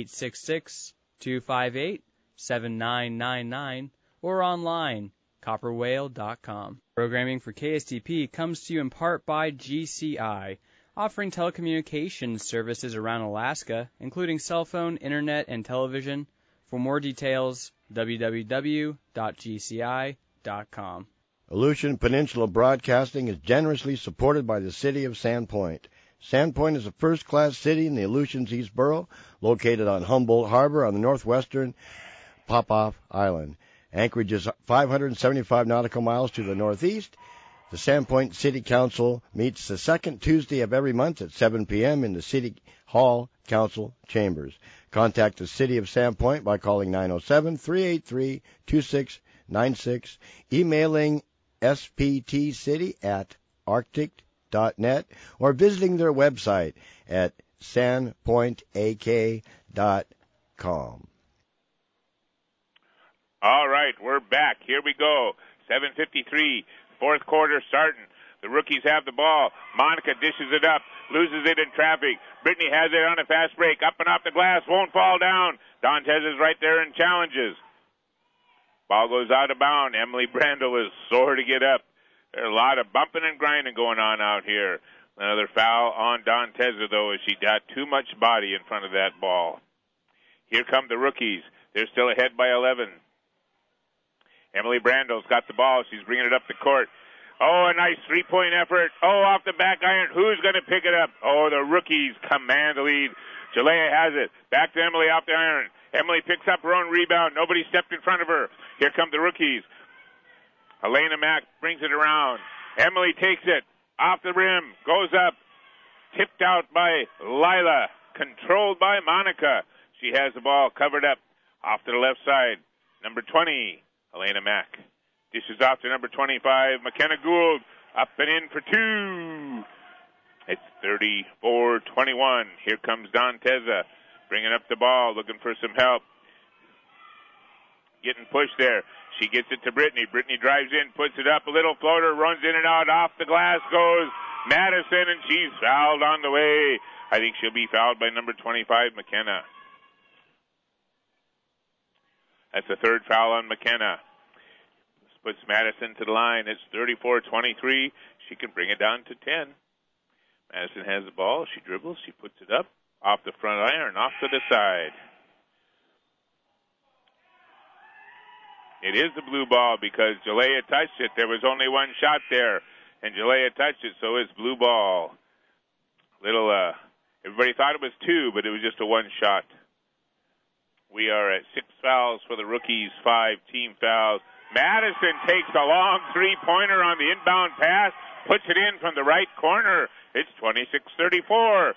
866-258-7999 or online, copperwhale.com. Programming for KSTP comes to you in part by GCI, offering telecommunications services around Alaska, including cell phone, internet, and television. For more details, www.gci.com. Aleutian Peninsula Broadcasting is generously supported by the City of Sandpoint. Sandpoint is a first-class city in the Aleutians East Borough, located on Humboldt Harbor on the northwestern Popoff Island. Anchorage is 575 nautical miles to the northeast. The Sandpoint City Council meets the second Tuesday of every month at 7 p.m. in the City Hall Council Chambers. Contact the City of Sandpoint by calling 907-383-2696, emailing sptcity@arctic.net, or visiting their website at sandpointak.com. All right, we're back. Here we go. 7:53, fourth quarter starting. The rookies have the ball. Monica dishes it up, loses it in traffic. Brittany has it on a fast break, up and off the glass, won't fall down. Dantes is right there and challenges. Ball goes out of bounds. Emily Brandel is sore to get up. There's a lot of bumping and grinding going on out here. Another foul on Dantes, though, as she got too much body in front of that ball. Here come the rookies. They're still ahead by 11. Emily Brandel's got the ball. She's bringing it up the court. Oh, a nice three-point effort. Oh, off the back iron. Who's going to pick it up? Oh, the rookies command the lead. Jalea has it. Back to Emily off the iron. Emily picks up her own rebound. Nobody stepped in front of her. Here come the rookies. Elena Mack brings it around. Emily takes it. Off the rim. Goes up. Tipped out by Lila. Controlled by Monica. She has the ball covered up. Off to the left side. Number 20, Elena Mack. Dishes off to number 25, McKenna Gould. Up and in for two. It's 34-21. Here comes Danteza, bringing up the ball, looking for some help. Getting pushed there. She gets it to Brittany. Brittany drives in, puts it up. A little floater, runs in and out. Off the glass goes Madison, and she's fouled on the way. I think she'll be fouled by number 25, McKenna. That's the third foul on McKenna. Puts Madison to the line. It's 34-23. She can bring it down to 10. Madison has the ball. She dribbles. She puts it up off the front iron, off to the side. It is the blue ball because Jalea touched it. There was only one shot there, and Jalea touched it, so it's blue ball. Everybody thought it was two, but it was just a one shot. We are at 6 fouls for the rookies, 5 team fouls. Madison takes a long three-pointer on the inbound pass, puts it in from the right corner. It's 26-34.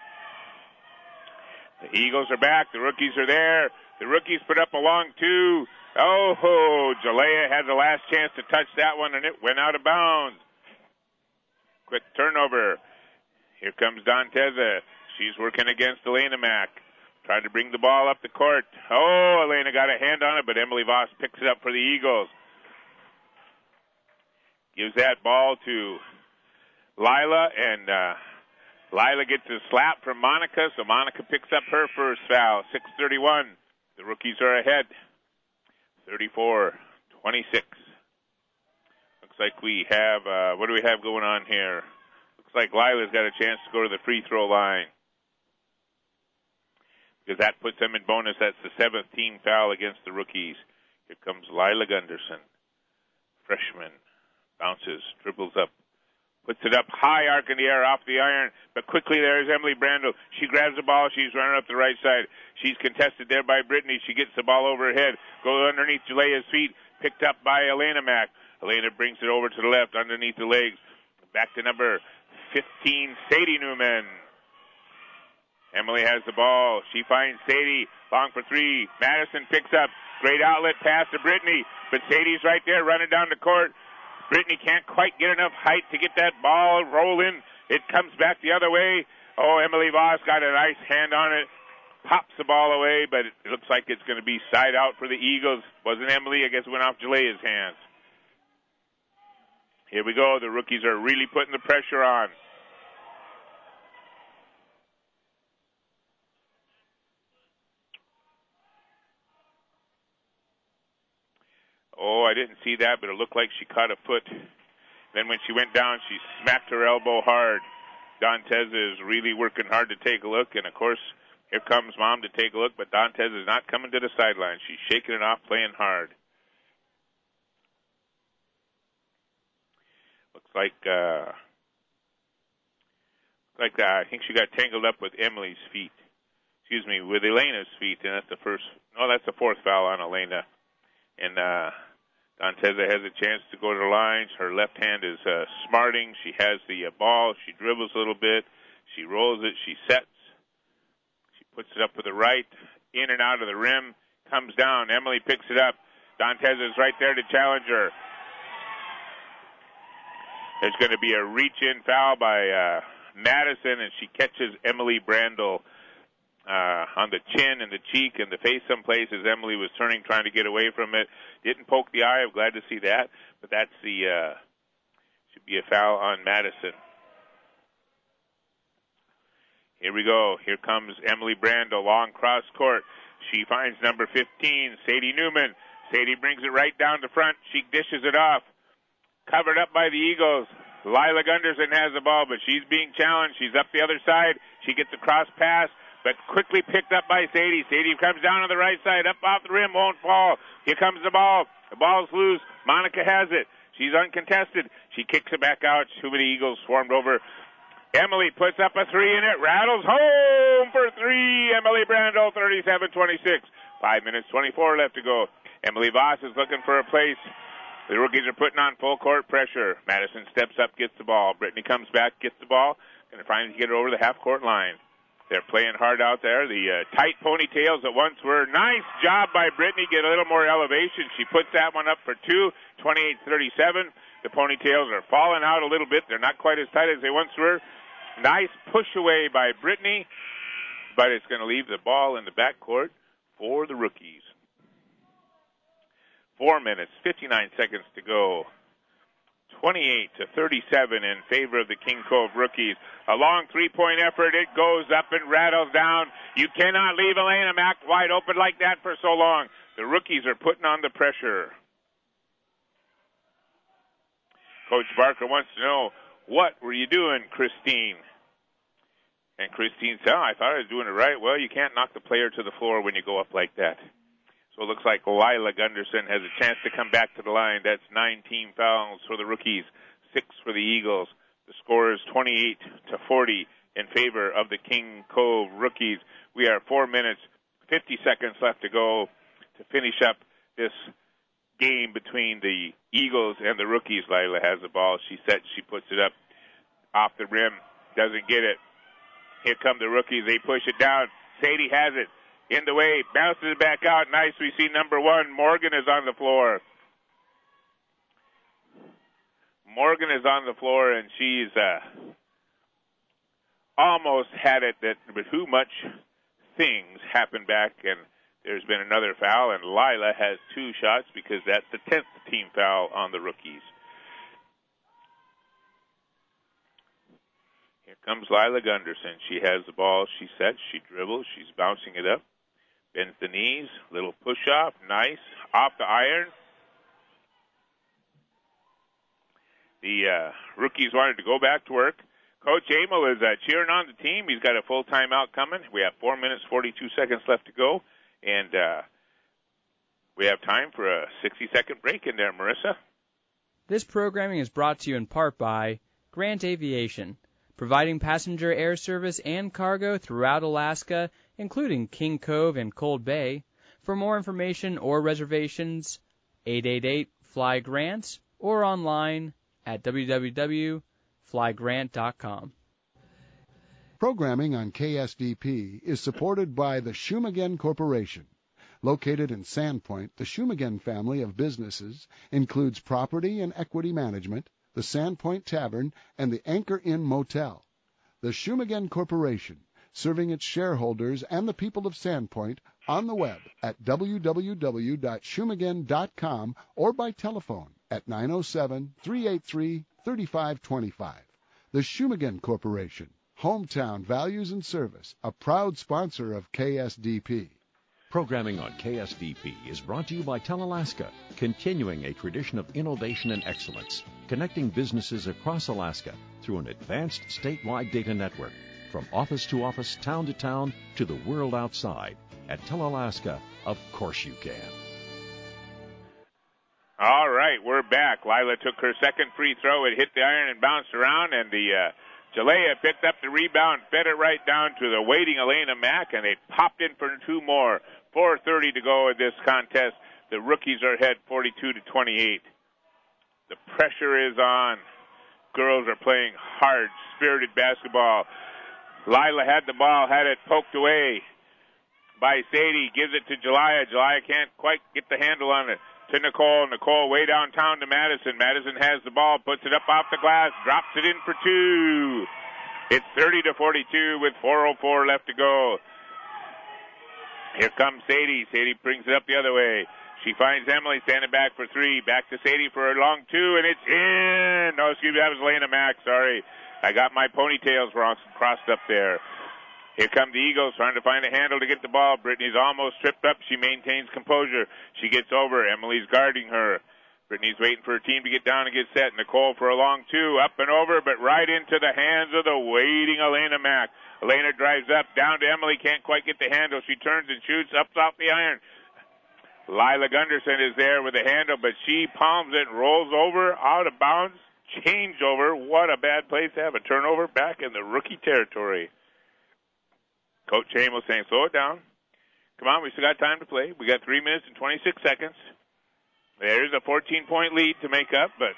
The Eagles are back. The rookies are there. The rookies put up a long two. Oh, Jalea had the last chance to touch that one, and it went out of bounds. Quick turnover. Here comes Danteza. She's working against Elena Mack. Trying to bring the ball up the court. Oh, Elena got a hand on it, but Emily Voss picks it up for the Eagles. Gives that ball to Lila, and Lila gets a slap from Monica, so Monica picks up her first foul. 6:31. The rookies are ahead. 34-26. Looks like we have, what do we have going on here? Looks like Lila's got a chance to go to the free throw line, because that puts them in bonus. That's the 7th team foul against the rookies. Here comes Lila Gunderson, freshman. Bounces, dribbles up, puts it up high, arc in the air, off the iron. But quickly there's Emily Brandel. She grabs the ball. She's running up the right side. She's contested there by Brittany. She gets the ball over her head, goes underneath Jalea's feet, picked up by Elena Mack. Elena brings it over to the left, underneath the legs. Back to number 15, Sadie Newman. Emily has the ball. She finds Sadie. Long for three. Madison picks up. Great outlet pass to Brittany. But Sadie's right there running down the court. Brittany can't quite get enough height to get that ball rolling. It comes back the other way. Oh, Emily Voss got a nice hand on it. Pops the ball away, but it looks like it's going to be side out for the Eagles. Wasn't Emily? I guess it went off Jalea's hands. Here we go. The rookies are really putting the pressure on. Oh, I didn't see that, but it looked like she caught a foot. Then when she went down, she smacked her elbow hard. Dantes is really working hard to take a look, and of course, here comes Mom to take a look, but Dantes is not coming to the sideline. She's shaking it off, playing hard. Looks like I think she got tangled up with Emily's feet. Excuse me, with Elena's feet, and that's the fourth foul on Elena. And Dantes has a chance to go to the lines. Her left hand is smarting. She has the ball. She dribbles a little bit. She rolls it. She sets. She puts it up with the right, in and out of the rim, comes down. Emily picks it up. Dantes is right there to challenge her. There's going to be a reach-in foul by Madison, and she catches Emily Brandel on the chin and the cheek and the face someplace as Emily was turning, trying to get away from it. Didn't poke the eye. I'm glad to see that. But that's should be a foul on Madison. Here we go. Here comes Emily Brandel, long cross court. She finds number 15, Sadie Newman. Sadie brings it right down to front. She dishes it off. Covered up by the Eagles. Lila Gunderson has the ball, but she's being challenged. She's up the other side. She gets a cross pass, but quickly picked up by Sadie. Sadie comes down on the right side, up off the rim, won't fall. Here comes the ball. The ball's loose. Monica has it. She's uncontested. She kicks it back out. Too many Eagles swarmed over. Emily puts up a three, and it rattles home for three. Emily Brandel, 37-26. 5 minutes, 24 left to go. Emily Voss is looking for a place. The rookies are putting on full court pressure. Madison steps up, gets the ball. Brittany comes back, gets the ball. Going to finally get it over the half-court line. They're playing hard out there. The tight ponytails that once were. Nice job by Brittany. Get a little more elevation. She puts that one up for two, 28-37. The ponytails are falling out a little bit. They're not quite as tight as they once were. Nice push away by Brittany, but it's going to leave the ball in the backcourt for the rookies. 4 minutes, 59 seconds to go. 28-37 in favor of the King Cove rookies. A long three-point effort. It goes up and rattles down. You cannot leave Elena Mack wide open like that for so long. The rookies are putting on the pressure. Coach Barker wants to know, what were you doing, Christine? And Christine said, I thought I was doing it right. Well, you can't knock the player to the floor when you go up like that. So it looks like Lila Gunderson has a chance to come back to the line. That's 9 team fouls for the rookies, 6 for the Eagles. The score is 28-40 in favor of the King Cove rookies. We are 4 minutes, 50 seconds left to go to finish up this game between the Eagles and the rookies. Lila has the ball. She sets, she puts it up off the rim, doesn't get it. Here come the rookies. They push it down. Sadie has it. In the way, bounces it back out. Nice. We see number 1, Morgan is on the floor. Morgan is on the floor, and she's almost had it, but too much things happened back, and there's been another foul, and Lila has 2 shots because that's the 10th team foul on the rookies. Here comes Lila Gunderson. She has the ball. She sets. She dribbles. She's bouncing it up. Bends the knees, little push-off, nice, off the iron. The rookies wanted to go back to work. Coach Amel is cheering on the team. He's got a full timeout coming. We have 4 minutes, 42 seconds left to go, and we have time for a 60-second break in there, Marissa. This programming is brought to you in part by Grant Aviation, providing passenger air service and cargo throughout Alaska, including King Cove and Cold Bay. For more information or reservations, 888-FLY-GRANT or online at www.flygrant.com. Programming on KSDP is supported by the Shumagen Corporation. Located in Sandpoint, the Shumagen family of businesses includes property and equity management, the Sandpoint Tavern, and the Anchor Inn Motel. The Shumagen Corporation, serving its shareholders and the people of Sandpoint on the web at www.shumagen.com or by telephone at 907-383-3525. The Shumagen Corporation, Hometown Values and Service, a proud sponsor of KSDP. Programming on KSDP is brought to you by Telalaska, continuing a tradition of innovation and excellence, connecting businesses across Alaska through an advanced statewide data network, from office to office, town to town, to the world outside. At Telalaska, of course you can. All right, we're back. Lila took her second free throw. It hit the iron and bounced around, and the Jalea picked up the rebound, fed it right down to the waiting Elena Mack, and they popped in for two more. 4:30 to go in this contest. The rookies are ahead 42-28. The pressure is on. Girls are playing hard, spirited basketball. Lila had the ball, had it poked away by Sadie, gives it to Jalea. Jalea can't quite get the handle on it. To Nicole. Nicole way downtown to Madison. Madison has the ball, puts it up off the glass, drops it in for two. It's 30-42 with 4:04 left to go. Here comes Sadie. Sadie brings it up the other way. She finds Emily standing back for three. Back to Sadie for a long two, and it's in. No, excuse me, that was Lena Mack. Sorry. I got my ponytails wrong, crossed up there. Here come the Eagles trying to find a handle to get the ball. Brittany's almost tripped up. She maintains composure. She gets over. Emily's guarding her. Brittany's waiting for her team to get down and get set. Nicole for a long two. Up and over, but right into the hands of the waiting Elena Mack. Elena drives up, down to Emily. Can't quite get the handle. She turns and shoots up off the iron. Lila Gunderson is there with the handle, but she palms it and rolls over, out of bounds. Changeover. What a bad place to have a turnover back in the rookie territory. Coach Shane was saying, slow it down. Come on, we still got time to play. We got 3 minutes and 26 seconds. There's a 14-point lead to make up, but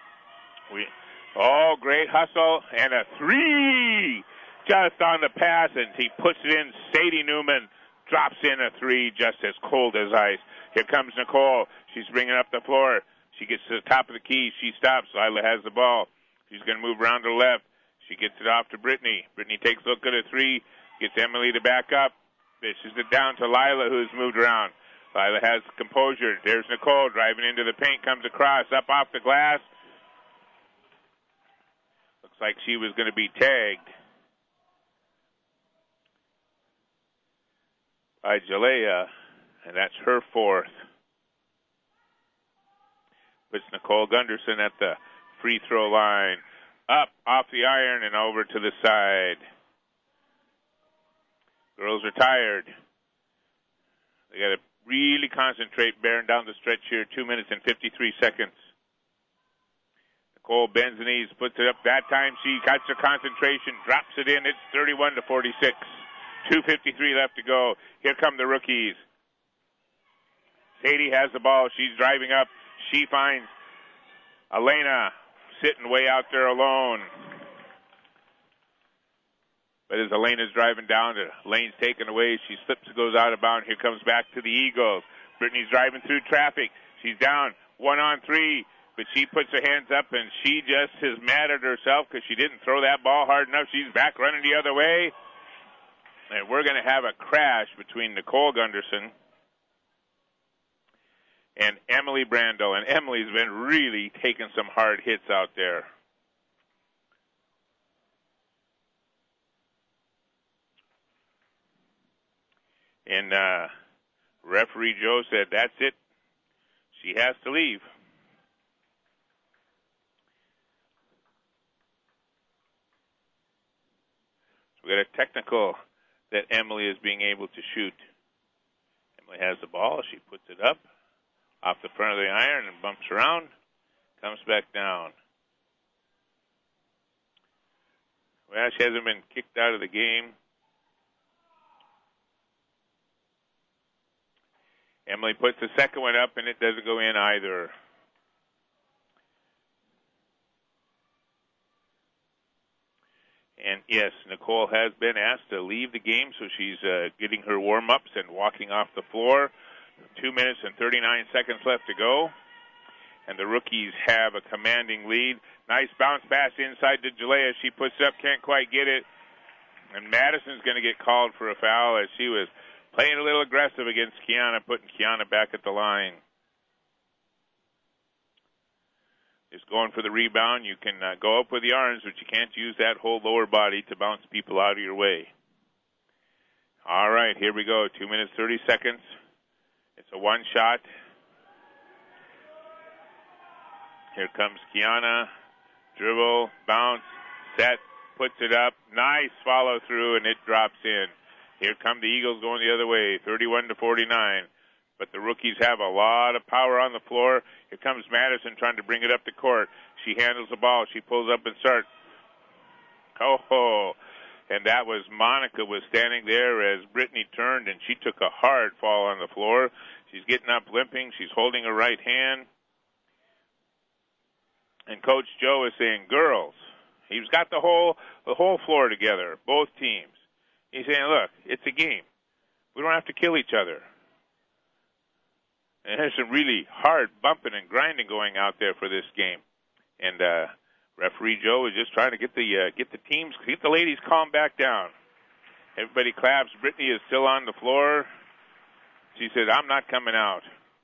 great hustle, and a three just on the pass, and he puts it in. Sadie Newman drops in a three just as cold as ice. Here comes Nicole. She's bringing up the floor. She gets to the top of the key. She stops. Lila has the ball. She's going to move around to the left. She gets it off to Brittany. Brittany takes a look at a three. Gets Emily to back up. Dishes it down to Lila, who's moved around. Lila has composure. There's Nicole driving into the paint, comes across, up off the glass. Looks like she was going to be tagged by Jalea, and that's her fourth. Puts Nicole Gunderson at the free throw line. Up off the iron and over to the side. Girls are tired. They got to really concentrate bearing down the stretch here. 2 minutes and 53 seconds. Nicole bends the knees, puts it up. That time she got her concentration, drops it in. It's 31-46. 2:53 left to go. Here come the rookies. Sadie has the ball. She's driving up. She finds Elena sitting way out there alone. But as Elena's driving down, the lane's taken away. She slips and goes out of bounds. Here comes back to the Eagles. Brittany's driving through traffic. She's down 1-on-3, but she puts her hands up, and she just is mad at herself because she didn't throw that ball hard enough. She's back running the other way. And we're going to have a crash between Nicole Gunderson and Emily Brando. And Emily's been really taking some hard hits out there. And referee Joe said, that's it. She has to leave. So we got a technical that Emily is being able to shoot. Emily has the ball. She puts it up off the front of the iron and bumps around, comes back down. Well, she hasn't been kicked out of the game. Emily puts the second one up, and it doesn't go in either. And, yes, Nicole has been asked to leave the game, so she's getting her warm-ups and walking off the floor. 2 minutes and 39 seconds left to go. and the rookies have a commanding lead. Nice bounce pass inside to Jalea. She puts it up, can't quite get it. And Madison's going to get called for a foul as she was playing a little aggressive against Kiana, putting Kiana back at the line. Just going for the rebound. You can go up with the arms, but you can't use that whole lower body to bounce people out of your way. All right, here we go. 2 minutes, 30 seconds. It's a one shot. Here comes Kiana. Dribble, bounce, set, puts it up. Nice follow through, and it drops in. Here come the Eagles going the other way, 31-49. But the rookies have a lot of power on the floor. Here comes Madison trying to bring it up the court. She handles the ball. She pulls up and starts. Oh, and that was Monica was standing there as Brittany turned, and she took a hard fall on the floor. She's getting up limping. She's holding her right hand. And Coach Joe is saying, girls, he's got the whole floor together, both teams. He's saying, look, it's a game. We don't have to kill each other. And there's some really hard bumping and grinding going out there for this game. And referee Joe is just trying to get the ladies calm back down. Everybody claps. Brittany is still on the floor. She said, I'm not coming out.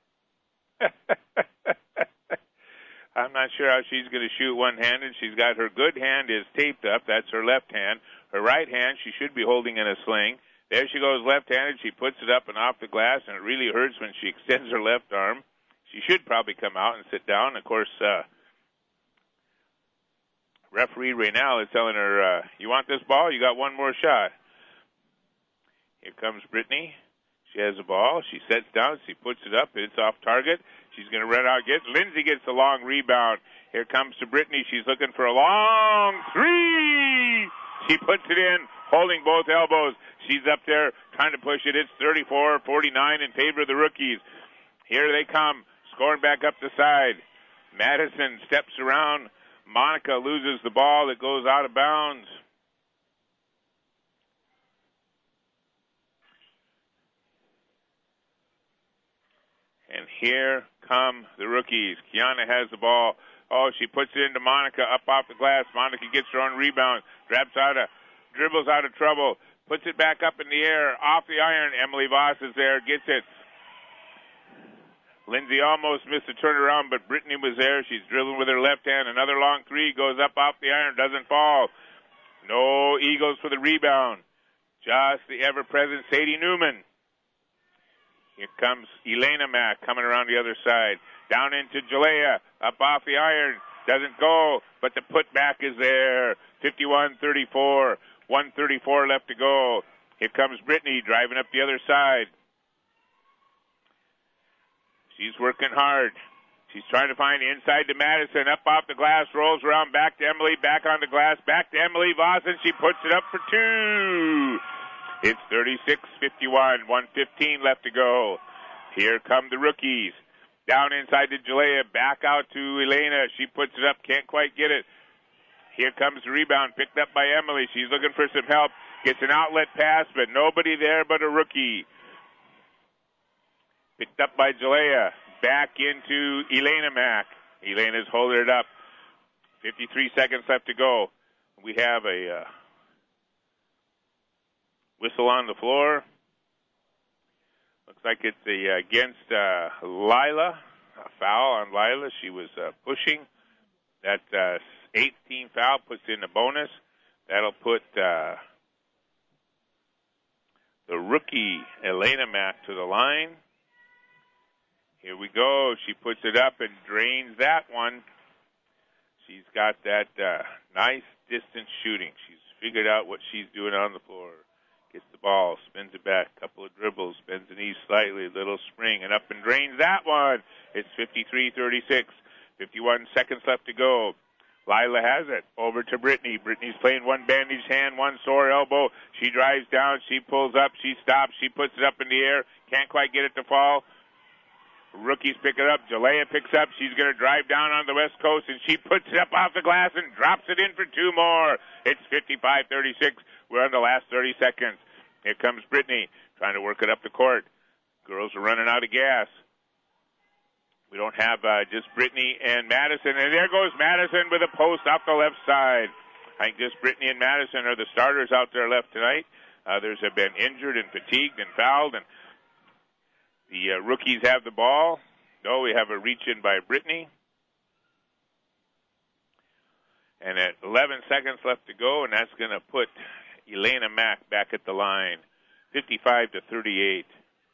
I'm not sure how she's going to shoot one-handed. She's got her good hand is taped up. That's her left hand. Her right hand she should be holding in a sling. There she goes left-handed. She puts it up and off the glass, and it really hurts when she extends her left arm. She should probably come out and sit down. Of course, referee Raynal is telling her, you want this ball? You got one more shot. Here comes Brittany. She has the ball. She sets down. She puts it up. It's off target. She's going to run out. Lindsay gets the long rebound. Here comes to Brittany. She's looking for a long three. She puts it in, holding both elbows. She's up there trying to push it. It's 34-49 in favor of the rookies. Here they come, scoring back up the side. Madison steps around. Monica loses the ball. It goes out of bounds. And here come the rookies. Kiana has the ball. Oh, she puts it into Monica up off the glass. Monica gets her own rebound. Dribbles out of trouble. Puts it back up in the air. Off the iron. Emily Voss is there. Gets it. Lindsay almost missed a turnaround, but Brittany was there. She's dribbling with her left hand. Another long three goes up off the iron. Doesn't fall. No Eagles for the rebound. Just the ever-present Sadie Newman. Here comes Elena Mack coming around the other side. Down into Jalea. Up off the iron. Doesn't go, but the putback is there. 51-34. 1:34 left to go. Here comes Brittany driving up the other side. She's working hard. She's trying to find inside to Madison. Up off the glass. Rolls around. Back to Emily. Back on the glass. Back to Emily Voss, and she puts it up for two. It's 36-51, 1:15 left to go. Here come the rookies. Down inside to Jalea, back out to Elena. She puts it up, can't quite get it. Here comes the rebound, picked up by Emily. She's looking for some help. Gets an outlet pass, but nobody there but a rookie. Picked up by Jalea. Back into Elena Mack. Elena's holding it up. 53 seconds left to go. We have a whistle on the floor. Looks like it's against Lila. A foul on Lila. She was pushing. That 18 foul puts in a bonus. That'll put the rookie Elena Mack to the line. Here we go. She puts it up and drains that one. She's got that nice distance shooting. She's figured out what she's doing on the floor. Gets the ball, spins it back, couple of dribbles, bends the knees slightly, little spring, and up and drains that one. It's 53-36, 51 seconds left to go. Lila has it. Over to Brittany. Brittany's playing one bandaged hand, one sore elbow. She drives down, she pulls up, she stops, she puts it up in the air. Can't quite get it to fall. Rookies pick it up. Jalea picks up. She's going to drive down on the West Coast, and she puts it up off the glass and drops it in for two more. It's 55-36. We're on the last 30 seconds. Here comes Brittany trying to work it up the court. Girls are running out of gas. We don't have just Brittany and Madison. And there goes Madison with a post off the left side. I think just Brittany and Madison are the starters out there left tonight. Others have been injured and fatigued and fouled. And the rookies have the ball. No, we have a reach-in by Brittany. And at 11 seconds left to go, and that's going to put Elena Mack back at the line, 55-38.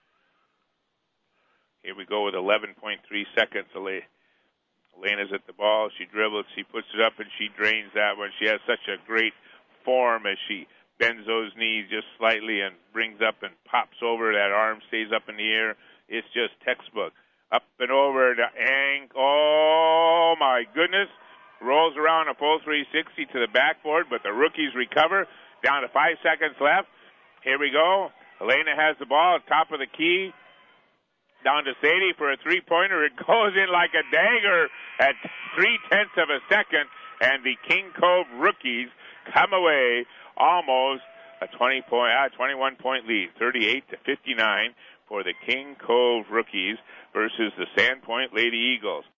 Here we go with 11.3 seconds. Elena's at the ball. She dribbles. She puts it up, and she drains that one. She has such a great form as she bends those knees just slightly and brings up and pops over. That arm stays up in the air. It's just textbook. Up and over to Ang. Oh, my goodness. Rolls around a full 360 to the backboard, but the rookies recover. Down to 5 seconds left. Here we go. Elena has the ball at top of the key. Down to Sadie for a three-pointer. It goes in like a dagger at 0.3 of a second, and the King Cove rookies come away almost a 21-point lead, 38-59 for the King Cove rookies versus the Sandpoint Lady Eagles.